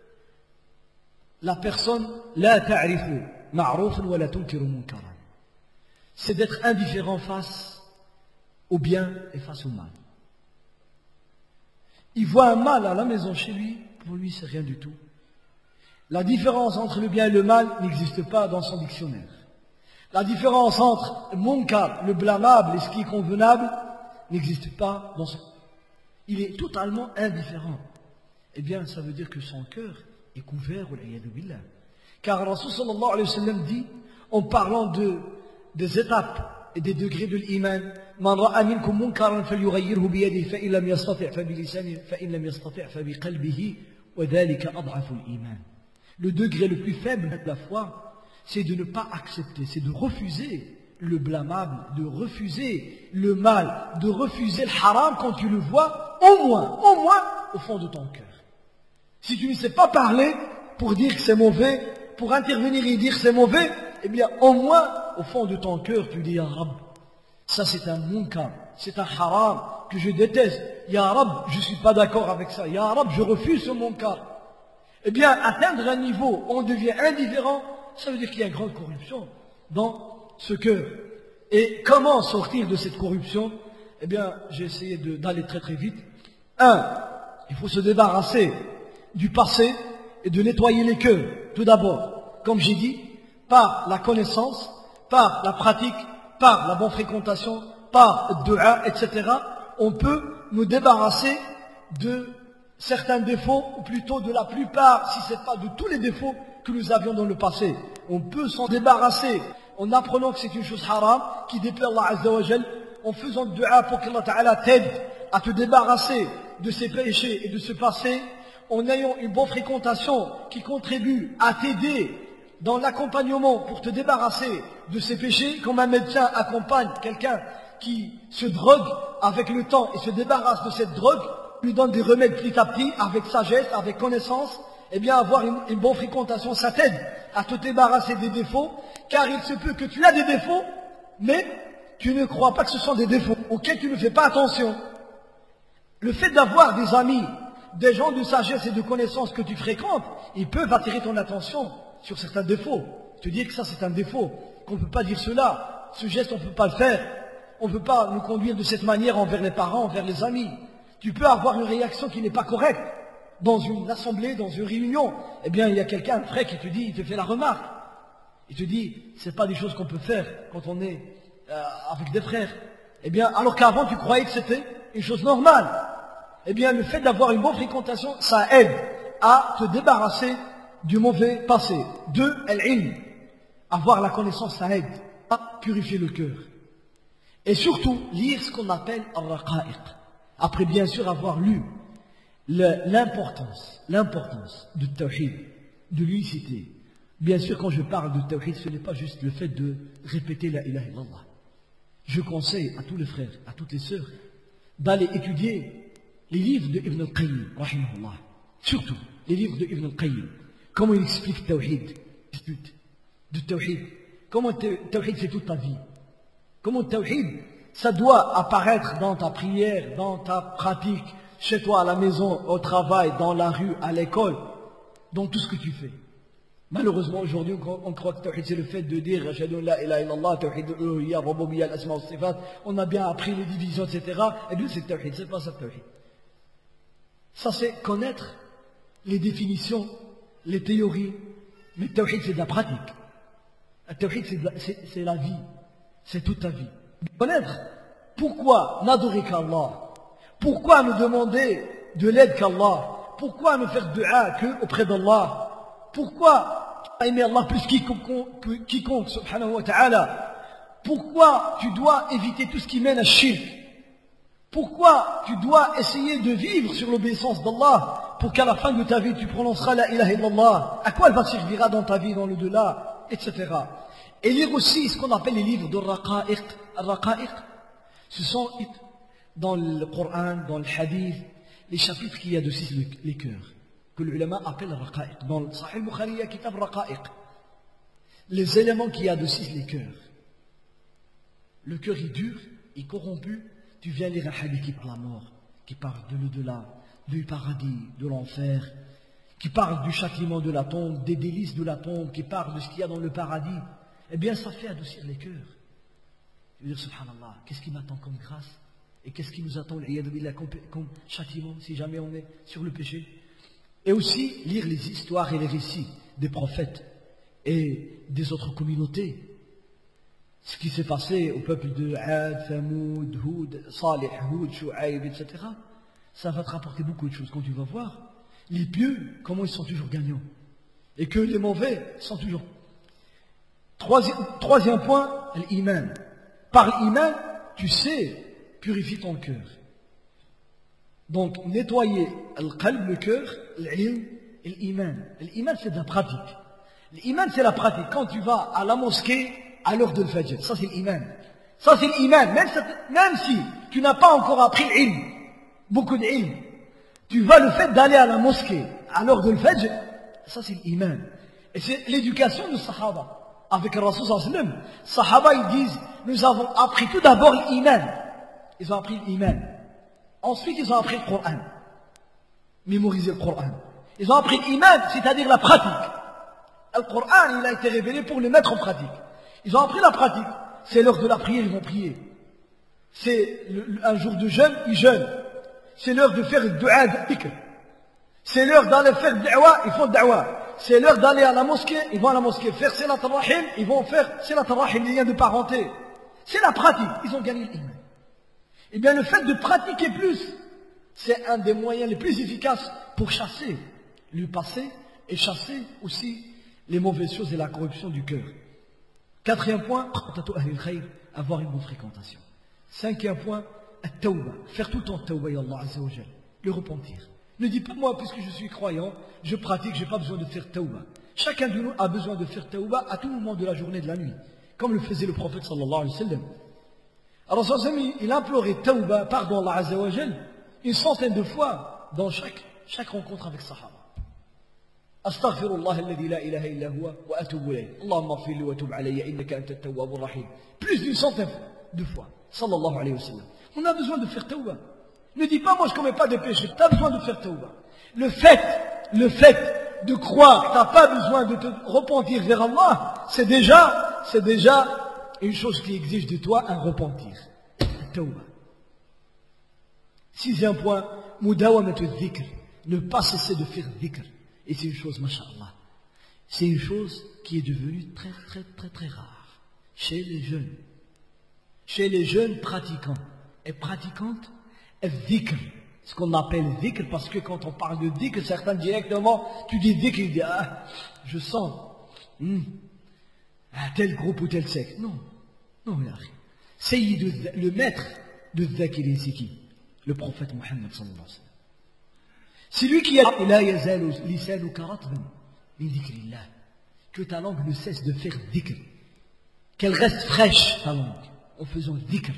la personne la ta'rifu ma'rufan wa la tunkiru munkaran. C'est d'être indifférent face au bien et face au mal. Il voit un mal à la maison chez lui, pour lui c'est rien du tout. La différence entre le bien et le mal n'existe pas dans son dictionnaire. La différence entre le munkar, le blâmable et ce qui est convenable n'existe pas dans son... Il est totalement indifférent. Eh bien, ça veut dire que son cœur est couvert, car Rasul sallallahu alayhi wa sallam dit, en parlant de, des étapes et des degrés de l'iman, Man ra'a minkum munkaran falyughayyirhu biyadihi fa in lam yastati' fa bilisanihi fa in lam yastati' fa biqalbihi wa dhalika adhafu al-iman. Le degré le plus faible de la foi, c'est de ne pas accepter, c'est de refuser le blâmable, de refuser le mal, de refuser le haram quand tu le vois, au moins, au moins au fond de ton cœur. Si tu ne sais pas parler pour dire que c'est mauvais, pour intervenir et dire que c'est mauvais, eh bien au moins au fond de ton cœur tu dis Ya Rab, ça c'est un munkar, c'est un haram que je déteste. Ya Rab, je ne suis pas d'accord avec ça. Ya Rab, je refuse ce munkar. Eh bien atteindre un niveau où on devient indifférent, ça veut dire qu'il y a une grande corruption dans ce cœur. Et comment sortir de cette corruption? Eh bien j'ai essayé d'aller très très vite. Un, il faut se débarrasser du passé et de nettoyer les cœurs. Tout d'abord, comme j'ai dit, par la connaissance, par la pratique, par la bonne fréquentation, par le dua, et cetera, on peut nous débarrasser de certains défauts, ou plutôt de la plupart, si ce n'est pas de tous les défauts que nous avions dans le passé. On peut s'en débarrasser en apprenant que c'est une chose haram, qui déplaît Allah Azza wa Jal, en faisant le dua pour qu'Allah Ta'ala t'aide à te débarrasser de ces péchés et de ce passé, en ayant une bonne fréquentation qui contribue à t'aider dans l'accompagnement pour te débarrasser de ces péchés, comme un médecin accompagne quelqu'un qui se drogue avec le temps et se débarrasse de cette drogue, lui donne des remèdes petit à petit, avec sagesse, avec connaissance, eh bien avoir une, une bonne fréquentation, ça t'aide à te débarrasser des défauts, car il se peut que tu as des défauts, mais tu ne crois pas que ce sont des défauts auxquels tu ne fais pas attention. Le fait d'avoir des amis, des gens de sagesse et de connaissance que tu fréquentes, ils peuvent attirer ton attention sur certains défauts. Te dire que ça c'est un défaut, qu'on ne peut pas dire cela, ce geste on ne peut pas le faire, on ne peut pas nous conduire de cette manière envers les parents, envers les amis. Tu peux avoir une réaction qui n'est pas correcte dans une assemblée, dans une réunion. Eh bien il y a quelqu'un, un frère qui te dit, il te fait la remarque. Il te dit, c'est pas des choses qu'on peut faire quand on est euh, avec des frères. Eh bien, alors qu'avant tu croyais que c'était une chose normale. Eh bien, le fait d'avoir une bonne fréquentation, ça aide à te débarrasser du mauvais passé. Deux, al-ilm. Avoir la connaissance, ça aide à purifier le cœur. Et surtout, lire ce qu'on appelle al-raqa'iq. Après, bien sûr, avoir lu l'importance, l'importance du tawhid, de l'unicité. Bien sûr, quand je parle de tawhid, ce n'est pas juste le fait de répéter la ilaha illallah. Je conseille à tous les frères, à toutes les sœurs, d'aller étudier les livres de Ibn al-Qayyim, rahimahullah. Surtout, les livres de Ibn al-Qayyim. Comment il explique le tawhid, dispute de tawhid. Comment le tawhid c'est toute ta vie. Comment le tawhid, ça doit apparaître dans ta prière, dans ta pratique, chez toi, à la maison, au travail, dans la rue, à l'école, dans tout ce que tu fais. Malheureusement, aujourd'hui, on croit que tawhid c'est le fait de dire Ashhadu an la ilaha illallah, tawhid al-uluhiyya, rububiyyah, al-asma wa sifat. On a bien appris les divisions, et cetera. Et bien, c'est tawhid, c'est pas ça tawhid. Ça, c'est connaître les définitions, les théories. Mais le tawhid, c'est de la pratique. Le tawhid, c'est la vie. C'est toute ta vie. Connaître pourquoi n'adorer qu'Allah. Pourquoi nous demander de l'aide qu'Allah. Pourquoi ne faire dua qu'auprès d'Allah. Pourquoi aimer Allah plus quiconque, quiconque subhanahu wa ta'ala. Pourquoi tu dois éviter tout ce qui mène à shirk. Pourquoi tu dois essayer de vivre sur l'obéissance d'Allah pour qu'à la fin de ta vie tu prononceras la ilaha illallah. À quoi elle va servira dans ta vie, dans le delà, et cetera. Et lire aussi ce qu'on appelle les livres de raqa'iq. Raqa'iq, ce sont dans le Coran, dans le hadith, les chapitres qu'il y a de six les cœurs, que l'ulama appelle raqa'iq. Dans le Sahih Bukhari, il y a kitab raqa'iq. Les éléments qu'il y a de six les cœurs. Le cœur est dur, il est corrompu. Tu viens lire un hadith qui parle de la mort, qui parle de l'au-delà, du paradis, de l'enfer, qui parle du châtiment de la tombe, des délices de la tombe, qui parle de ce qu'il y a dans le paradis. Eh bien, ça fait adoucir les cœurs. Tu veux dire, subhanallah, qu'est-ce qui m'attend comme grâce? Et qu'est-ce qui nous attend, comme, comme châtiment, si jamais on est sur le péché? Et aussi, lire les histoires et les récits des prophètes et des autres communautés. Ce qui s'est passé au peuple de Ad, Thamoud, Houd, Salih, Houd, Shu'aib, et cetera. Ça va te rapporter beaucoup de choses quand tu vas voir. Les pieux, comment ils sont toujours gagnants. Et que les mauvais sont toujours. Troisième, troisième point, l'iman. Par l'iman, tu sais, purifie ton cœur. Donc, nettoyer le qalb, le cœur, l'ilm et l'iman. L'iman, c'est de la pratique. L'iman, c'est la pratique. Quand tu vas à la mosquée, à l'heure de l'Fajr, ça c'est l'iman. Ça c'est l'iman, même, même si tu n'as pas encore appris l'ilm, beaucoup d'ilm, tu vas le fait d'aller à la mosquée à l'heure de l'Fajr, ça c'est l'iman. Et c'est l'éducation du Sahaba. Avec le Rasul sallallahu alayhi wa sallam, Sahaba ils disent, nous avons appris tout d'abord l'iman. Ils ont appris l'iman. Ensuite ils ont appris le Coran. Mémoriser le Coran. Ils ont appris l'iman, c'est-à-dire la pratique. Le Coran il a été révélé pour le mettre en pratique. Ils ont appris la pratique. C'est l'heure de la prière, ils vont prier. C'est un jour de jeûne, ils jeûnent. C'est l'heure de faire le dua d'ikr. C'est l'heure d'aller faire le da'wa, ils font le da'wa. C'est l'heure d'aller à la mosquée, ils vont à la mosquée. Faire Silat al-Rahim, ils vont faire Silat al-Rahim, les liens de parenté. C'est la pratique, ils ont gagné l'iman. Eh bien le fait de pratiquer plus, c'est un des moyens les plus efficaces pour chasser le passé et chasser aussi les mauvaises choses et la corruption du cœur. Quatrième point, avoir une bonne fréquentation. Cinquième point, at-tawba, faire tout le temps tawba ya Allah azza wa jal, le repentir. Ne dis pas moi, puisque je suis croyant, je pratique, je n'ai pas besoin de faire tawba. Chacun de nous a besoin de faire tawbah à tout moment de la journée et de la nuit, comme le faisait le prophète sallallahu alayhi wa sallam. Alors, il implorait tawbah, pardon Allah Azza wa Jal, une centaine de fois dans chaque, chaque rencontre avec Sahaba. Astaghfirullah alladhi la ilaha illa huwa wa atubu ilayh. Allahumma ighfirli wa tub alayya innaka anta at-tawwabur rahim. Plus d'une centaine de fois. Sallallahu alayhi wa sallam. On a besoin de faire tawbah. Ne dis pas, moi je ne commets pas de péché. Tu as besoin de faire tawbah. Le fait, le fait de croire que tu n'as pas besoin de te repentir vers Allah, c'est déjà, c'est déjà une chose qui exige de toi un repentir. Tawbah. Sixième point, mudawamatu dhikr. Ne pas cesser de faire dhikr. Et c'est une chose, masha'Allah, c'est une chose qui est devenue très très très très rare chez les jeunes. Chez les jeunes pratiquants et pratiquantes, dhikr, ce qu'on appelle dhikr, parce que quand on parle de dhikr, certains directement, tu dis dhikr, ils disent, ah, je sens, hmm, ah, tel groupe ou tel secte. Non, non, il y a rien. Sayyid, le maître de dhikr, c'est qui? Le prophète Mohammed sallallahu alayhi wa sallam. C'est lui qui a que ta langue ne cesse de faire dhikr, qu'elle reste fraîche ta langue en faisant dhikr.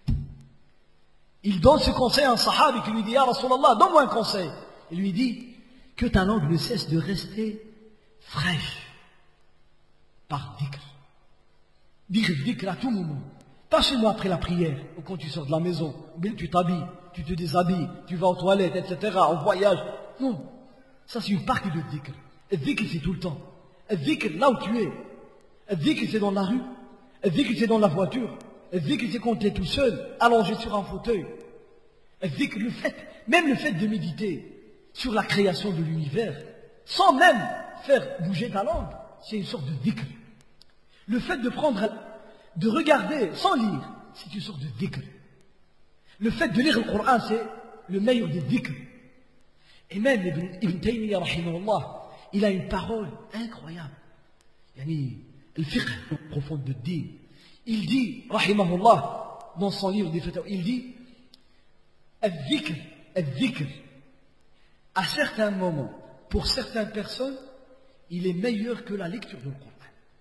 Il donne ce conseil à un sahabi qui lui dit Ya Rasulallah, donne-moi un conseil. Il lui dit que ta langue ne cesse de rester fraîche par dhikr. Dire dhikr à tout moment, pas seulement après la prière ou quand tu sors de la maison, ou bien tu t'habilles, tu te déshabilles, tu vas aux toilettes, et cetera, en voyage. Non, ça c'est une partie de dhikr. Et dhikr c'est tout le temps. Et dhikr là où tu es. Et dhikr c'est dans la rue. Et dhikr c'est dans la voiture. Et dhikr c'est quand tu es tout seul, allongé sur un fauteuil. Et dhikr, le fait, même le fait de méditer sur la création de l'univers, sans même faire bouger ta langue, c'est une sorte de dhikr. Le fait de prendre, de regarder sans lire, c'est une sorte de dhikr. Le fait de lire le Coran, c'est le meilleur des dhikr. Et même Ibn, Ibn Taymiyyah, rahimahullah, il a une parole incroyable. Yani, le fiqh profond de din. Il dit, rahimahullah, dans son livre des Fatawa, il dit, al-dhikr, al-dhikr, à certains moments, pour certaines personnes, il est meilleur que la lecture du Coran.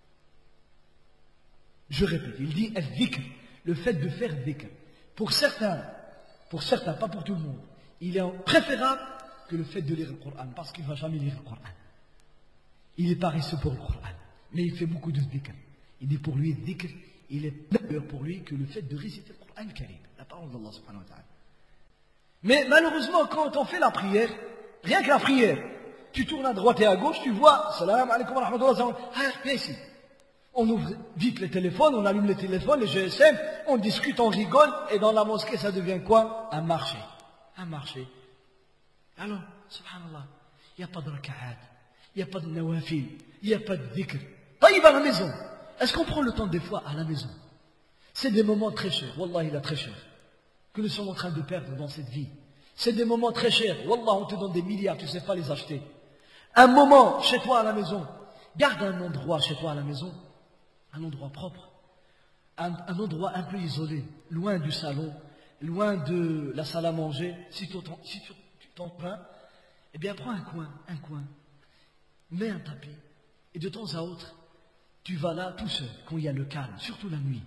Je répète, il dit, al-dhikr, le fait de faire dhikr. Pour certains, pour certains, pas pour tout le monde, il est préférable que le fait de lire le Coran, parce qu'il ne va jamais lire le Coran. Il est paresseux pour le Coran, mais il fait beaucoup de dhikr. Il dit pour lui, dhikr, il est meilleur pour lui que le fait de réciter le Coran al-Karim, la parole d'Allah subhanahu wa ta'ala. Mais malheureusement, quand on fait la prière, rien que la prière, tu tournes à droite et à gauche, tu vois, salam alaikum wa rahmatullah, ah, viens ici. On ouvre vite les téléphones, on allume les téléphones, les G S M, on discute, on rigole, et dans la mosquée, ça devient quoi? Un marché. Un marché. Alors, subhanallah, il n'y a pas de raka'at, il n'y a pas de nawafil, il n'y a pas de dhikr. Taïb à la maison. Est-ce qu'on prend le temps des fois à la maison? C'est des moments très chers, wallah, il a très cher, que nous sommes en train de perdre dans cette vie. C'est des moments très chers, wallah, on te donne des milliards, tu ne sais pas les acheter. Un moment chez toi à la maison, garde un endroit chez toi à la maison, un endroit propre, un, un endroit un peu isolé, loin du salon, loin de la salle à manger. Si tu si t'en plains, eh bien prends un coin, un coin, mets un tapis, et de temps à autre, tu vas là tout seul, quand il y a le calme, surtout la nuit.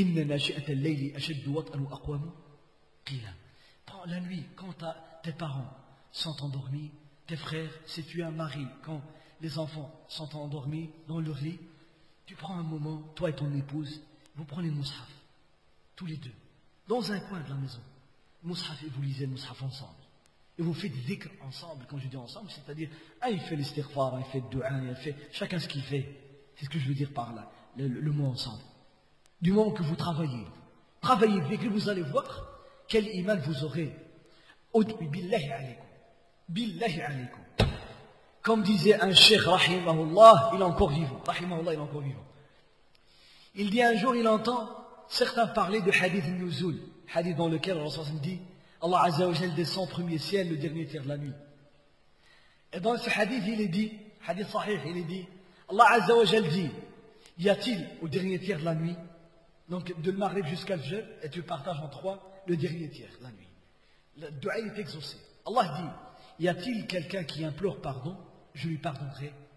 La nuit, quand tes parents sont endormis, tes frères, si tu es un mari, quand les enfants sont endormis dans leur lit, tu prends un moment, toi et ton épouse, vous prenez le mushaf, tous les deux, dans un coin de la maison. Mushaf, et vous lisez le mushaf ensemble. Et vous faites dhikr ensemble. Quand je dis ensemble, c'est-à-dire, un il fait l'istighfar, un il fait le dua, un il fait, chacun ce qu'il fait. C'est ce que je veux dire par là, le, le, le mot ensemble. Du moment que vous travaillez, travaillez dhikr, vous allez voir quel iman vous aurez. Billahi alaykum. Billahi alaykum. Comme disait un cheikh, rahimahullah, il est encore vivant. Rahimahullah, il est encore vivant. Il dit un jour, il entend certains parler de hadith al-nuzul, hadith dans lequel le Rasul dit Allah Azza wa Jal descend au premier ciel le dernier tiers de la nuit. Et dans ce hadith, il est dit, hadith sahih, il est dit, Allah Azza wa Jal dit, y a-t-il au dernier tiers de la nuit, donc de le Maghrib jusqu'à le Fajr, et tu partages en trois le dernier tiers de la nuit. Le dua est exaucé. Allah dit, y a-t-il quelqu'un qui implore pardon? Je lui pardonnerai.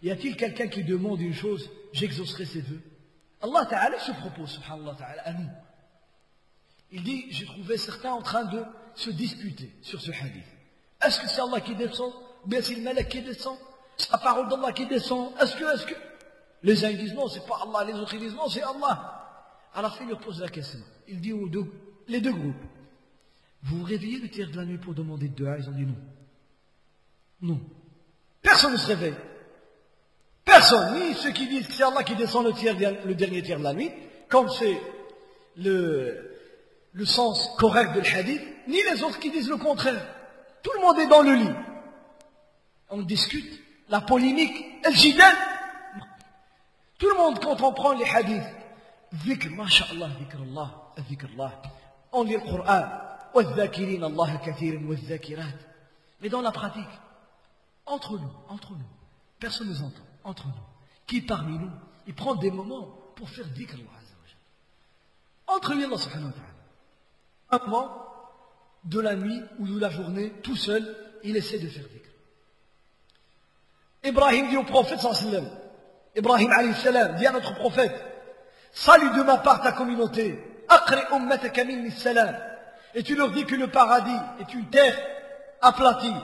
Y a-t-il quelqu'un qui demande une chose, j'exaucerai ses vœux? Allah Ta'ala se propose, subhanallah Ta'ala, à nous. Il dit, j'ai trouvé certains en train de se disputer sur ce hadith. Est-ce que c'est Allah qui descend? Ou bien c'est le malak qui descend? C'est la parole d'Allah qui descend? Est-ce que, est-ce que? Les uns ils disent non, c'est pas Allah. Les autres ils disent non, c'est Allah. À la fin, il leur pose la question. Il dit aux deux, les deux groupes, vous vous réveillez le tiers de la nuit pour demander de dua? Ils ont dit non. Non. Personne ne se réveille. Personne, ni ceux qui disent que c'est Allah qui descend le, tiers, le dernier tiers de la nuit, comme c'est le, le sens correct de l'hadith, ni les autres qui disent le contraire. Tout le monde est dans le lit. On discute, la polémique, el jidal. Tout le monde, quand on prend les hadiths, dhikr, masha'Allah, dhikr Allah, dhikr Allah, on lit le Coran, وَالذَّاكِرِينَ اللَّهَ كَثِيرًا وَالذَّاكِرَاتِ. Mais dans la pratique, entre nous, entre nous, personne ne nous entend, entre nous. Qui parmi nous, il prend des moments pour faire dhikr Allah Azza wa Jalla. Entre lui, Allah subhanahu wa ta'ala. Un moment de la nuit ou de la journée, tout seul, il essaie de faire dhikr. Ibrahim dit au prophète sallallahu alayhi wa sallam, Ibrahim alayhi salam dit à notre prophète, salut de ma part ta communauté, aqri ummataka minni salam, et tu leur dis que le paradis est une terre aplatie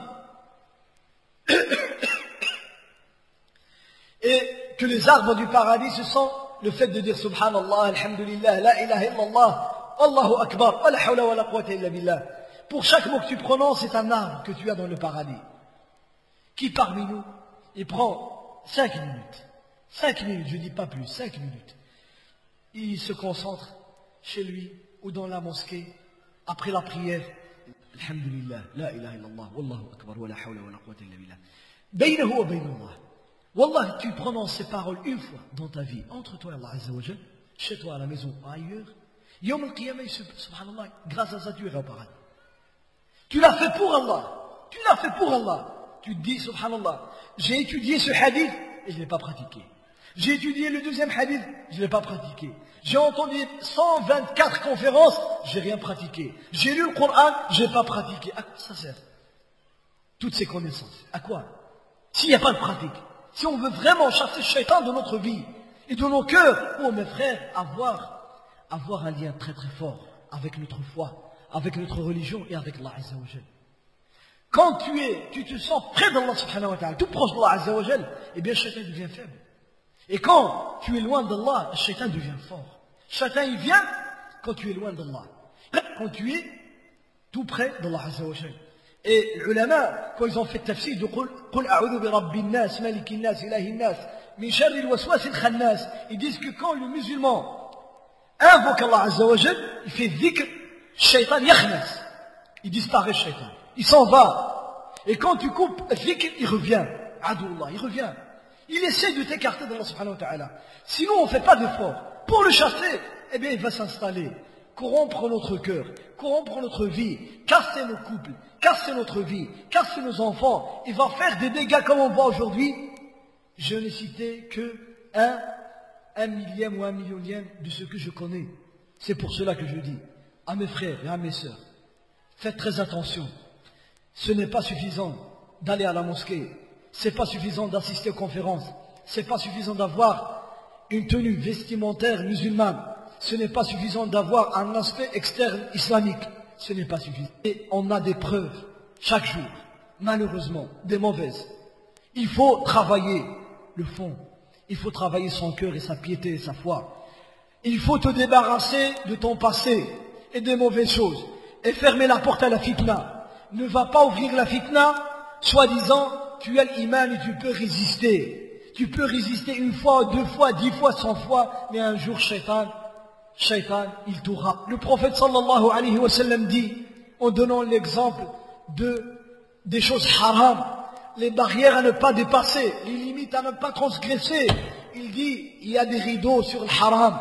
et que les arbres du paradis ce sont le fait de dire subhanallah, alhamdulillah, la ilaha illallah, Allahu akbar, wa la hawla wa la quwwata illa billah. Pour chaque mot que tu prononces, c'est un arbre que tu as dans le paradis. Qui parmi nous, il prend cinq minutes, cinq minutes, je ne dis pas plus, cinq minutes. Il se concentre chez lui ou dans la mosquée, après la prière, alhamdulillah, la ilaha illallah, wallahu akbar, wa la hawla wa la quwwata illa billah. Baynahu wa baynallah. Wallah, tu prononces ces paroles une fois dans ta vie, entre toi et Allah Azza wa Jal, chez toi à la maison, ailleurs. Yom al-Qiyamah, subhanallah, grâce à ça, tu iras au paradis. Tu l'as fait pour Allah. Tu l'as fait pour Allah. Tu te dis, subhanallah, j'ai étudié ce hadith et je ne l'ai pas pratiqué. J'ai étudié le deuxième hadith, je ne l'ai pas pratiqué. J'ai entendu cent vingt-quatre conférences, je n'ai rien pratiqué. J'ai lu le Coran, je n'ai pas pratiqué. À quoi ça sert? Toutes ces connaissances. À quoi? S'il n'y a pas de pratique. Si on veut vraiment chasser le shaitan de notre vie et de nos cœurs, oh mes frères, avoir, avoir un lien très très fort avec notre foi, avec notre religion et avec Allah Azza wa Jal. Quand tu es, tu te sens près d'Allah subhanahu wa ta'ala, tout proche d'Allah Azza wa Jal, eh bien le shaitan devient faible. Et quand tu es loin d'Allah, le shaitan devient fort. Le shaitan il vient quand tu es loin d'Allah. Quand tu es tout près d'Allah Azza wa Jal. Et les ulama, quand ils ont fait le tafsir de Qul a'udhu bi rabbin nas, malikin nas, ilahin nas, min sharri al-waswas al-khannas, ils disent que quand le musulman invoque Allah Azza wa Jal, il fait dhikr, shaitan yakhnas. Il disparaît, shaitan. Il s'en va. Et quand tu coupes dhikr, il revient. Adullah, il revient. Il essaie de t'écarter d'Allah subhanahu wa ta'ala. Sinon, on ne fait pas d'effort. Pour le chasser, eh bien, il va s'installer. Corrompre notre cœur, corrompre notre vie, casser nos couples, casser notre vie, casser nos enfants. Il va faire des dégâts comme on voit aujourd'hui. Je n'ai cité que un, un millième ou un millionième de ce que je connais. C'est pour cela que je dis à mes frères et à mes sœurs, faites très attention. Ce n'est pas suffisant d'aller à la mosquée. C'est pas suffisant d'assister aux conférences. C'est pas suffisant d'avoir une tenue vestimentaire musulmane. Ce n'est pas suffisant d'avoir un aspect externe islamique. Ce n'est pas suffisant. Et on a des preuves chaque jour, malheureusement, des mauvaises. Il faut travailler le fond. Il faut travailler son cœur et sa piété et sa foi. Il faut te débarrasser de ton passé et des mauvaises choses. Et fermer la porte à la fitna. Ne va pas ouvrir la fitna, soi-disant, tu as l'iman et tu peux résister. Tu peux résister une fois, deux fois, dix fois, cent fois, mais un jour, shaitan, shaitan, il t'aura. Le prophète sallallahu alayhi wa sallam dit, en donnant l'exemple de, des choses haram, les barrières à ne pas dépasser, les limites à ne pas transgresser. Il dit, il y a des rideaux sur le haram,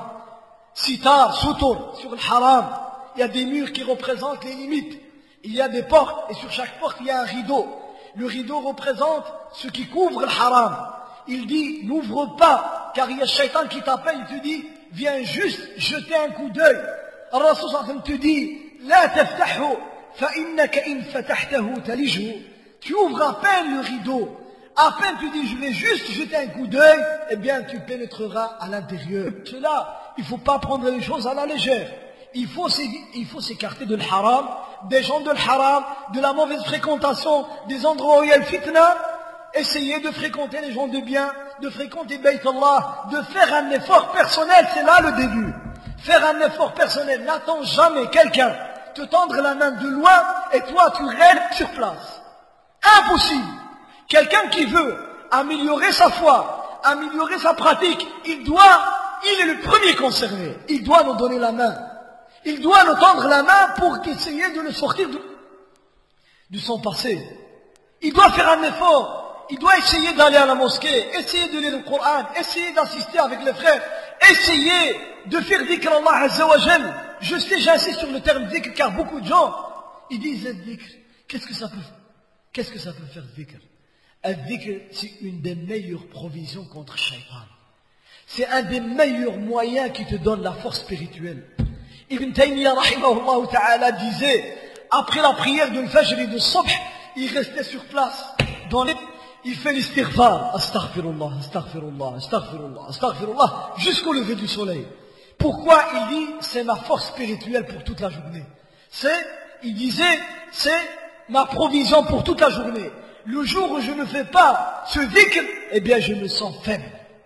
sitar, sutur, sur le haram. Il y a des murs qui représentent les limites. Il y a des portes, et sur chaque porte, il y a un rideau. Le rideau représente ce qui couvre le haram. Il dit, n'ouvre pas, car il y a shaitan qui t'appelle, il te dit, viens juste jeter un coup d'œil. Rasul sallallahu alayhi wa sallam te dit, la taftahu, fa innaka in fatahtahu talijhu. Tu ouvres à peine le rideau. À peine tu dis, je vais juste jeter un coup d'œil, eh bien, tu pénétreras à l'intérieur. Cela, il ne faut pas prendre les choses à la légère. Il faut s'écarter de l'haram, des gens de l'haram, de la mauvaise fréquentation, des endroits où il y a le fitna. Essayer de fréquenter les gens de bien, de fréquenter Bayt Allah, de faire un effort personnel, c'est là le début. Faire un effort personnel, n'attends jamais quelqu'un te tendre la main de loin et toi tu restes sur place. Impossible. Quelqu'un qui veut améliorer sa foi, améliorer sa pratique, il doit, il est le premier concerné. Il doit nous donner la main. Il doit nous tendre la main pour essayer de le sortir de, de son passé. Il doit faire un effort. Il doit essayer d'aller à la mosquée, essayer de lire le Coran, essayer d'assister avec les frères, essayer de faire dhikr Allah Azza wa Jal. Je sais, j'insiste sur le terme dhikr car beaucoup de gens, ils disent dhikr. Qu'est-ce que ça peut, qu'est-ce que ça peut faire dhikr? Dhikr, c'est une des meilleures provisions contre Shaitan. C'est un des meilleurs moyens qui te donne la force spirituelle. Ibn Taymiyyah rahimahullah ta'ala disait, après la prière de l'Fajr et de Subh, il restait sur place, dans les... Il fait l'istighfar, astaghfirullah, astaghfirullah, astaghfirullah, astaghfirullah, jusqu'au lever du soleil. Pourquoi? Il dit, c'est ma force spirituelle pour toute la journée. C'est, il disait, c'est ma provision pour toute la journée. Le jour où je ne fais pas ce dhikr, eh bien je me sens faible.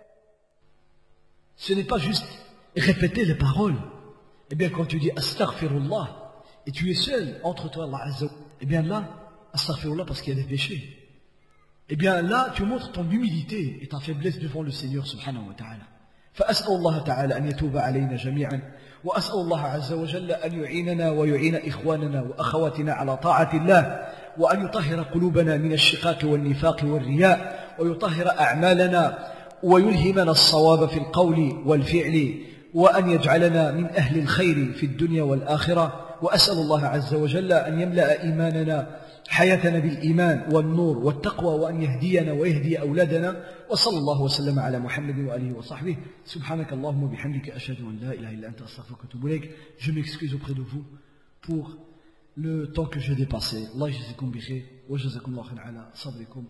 Ce n'est pas juste répéter les paroles. Eh bien quand tu dis astaghfirullah, et tu es seul entre toi et Allah Azza, eh bien là, astaghfirullah parce qu'il y a des péchés. Eh bien là, tu montres ton humilité et ta faiblesse devant le Seigneur subhanahu wa ta'ala. فأسأل الله تعالى أن يتوب علينا جميعا وأسأل الله عز وجل أن يعيننا ويعين إخواننا وأخواتنا على طاعة الله وأن يطهر قلوبنا من الشقاق والنفاق والرياء ويطهر أعمالنا ويلهمنا الصواب في القول والفعل وأن يجعلنا من أهل الخير في الدنيا والآخرة وأسأل الله عز وجل أن يملأ إيماننا حياتنا بالإيمان والنور والتقوى وأن يهدينا ويهدي أولادنا وصلى الله وسلم على محمد وآله وصحبه سبحانك اللهم وبحمدك أشهد أن لا إله إلا أنت أستغفرك وأتوب إليك. Je m'excuse auprès de vous pour le temps que j'ai dépassé. Allah yajzikum bi khair wa jazakum Allah khairan ala sabrikum.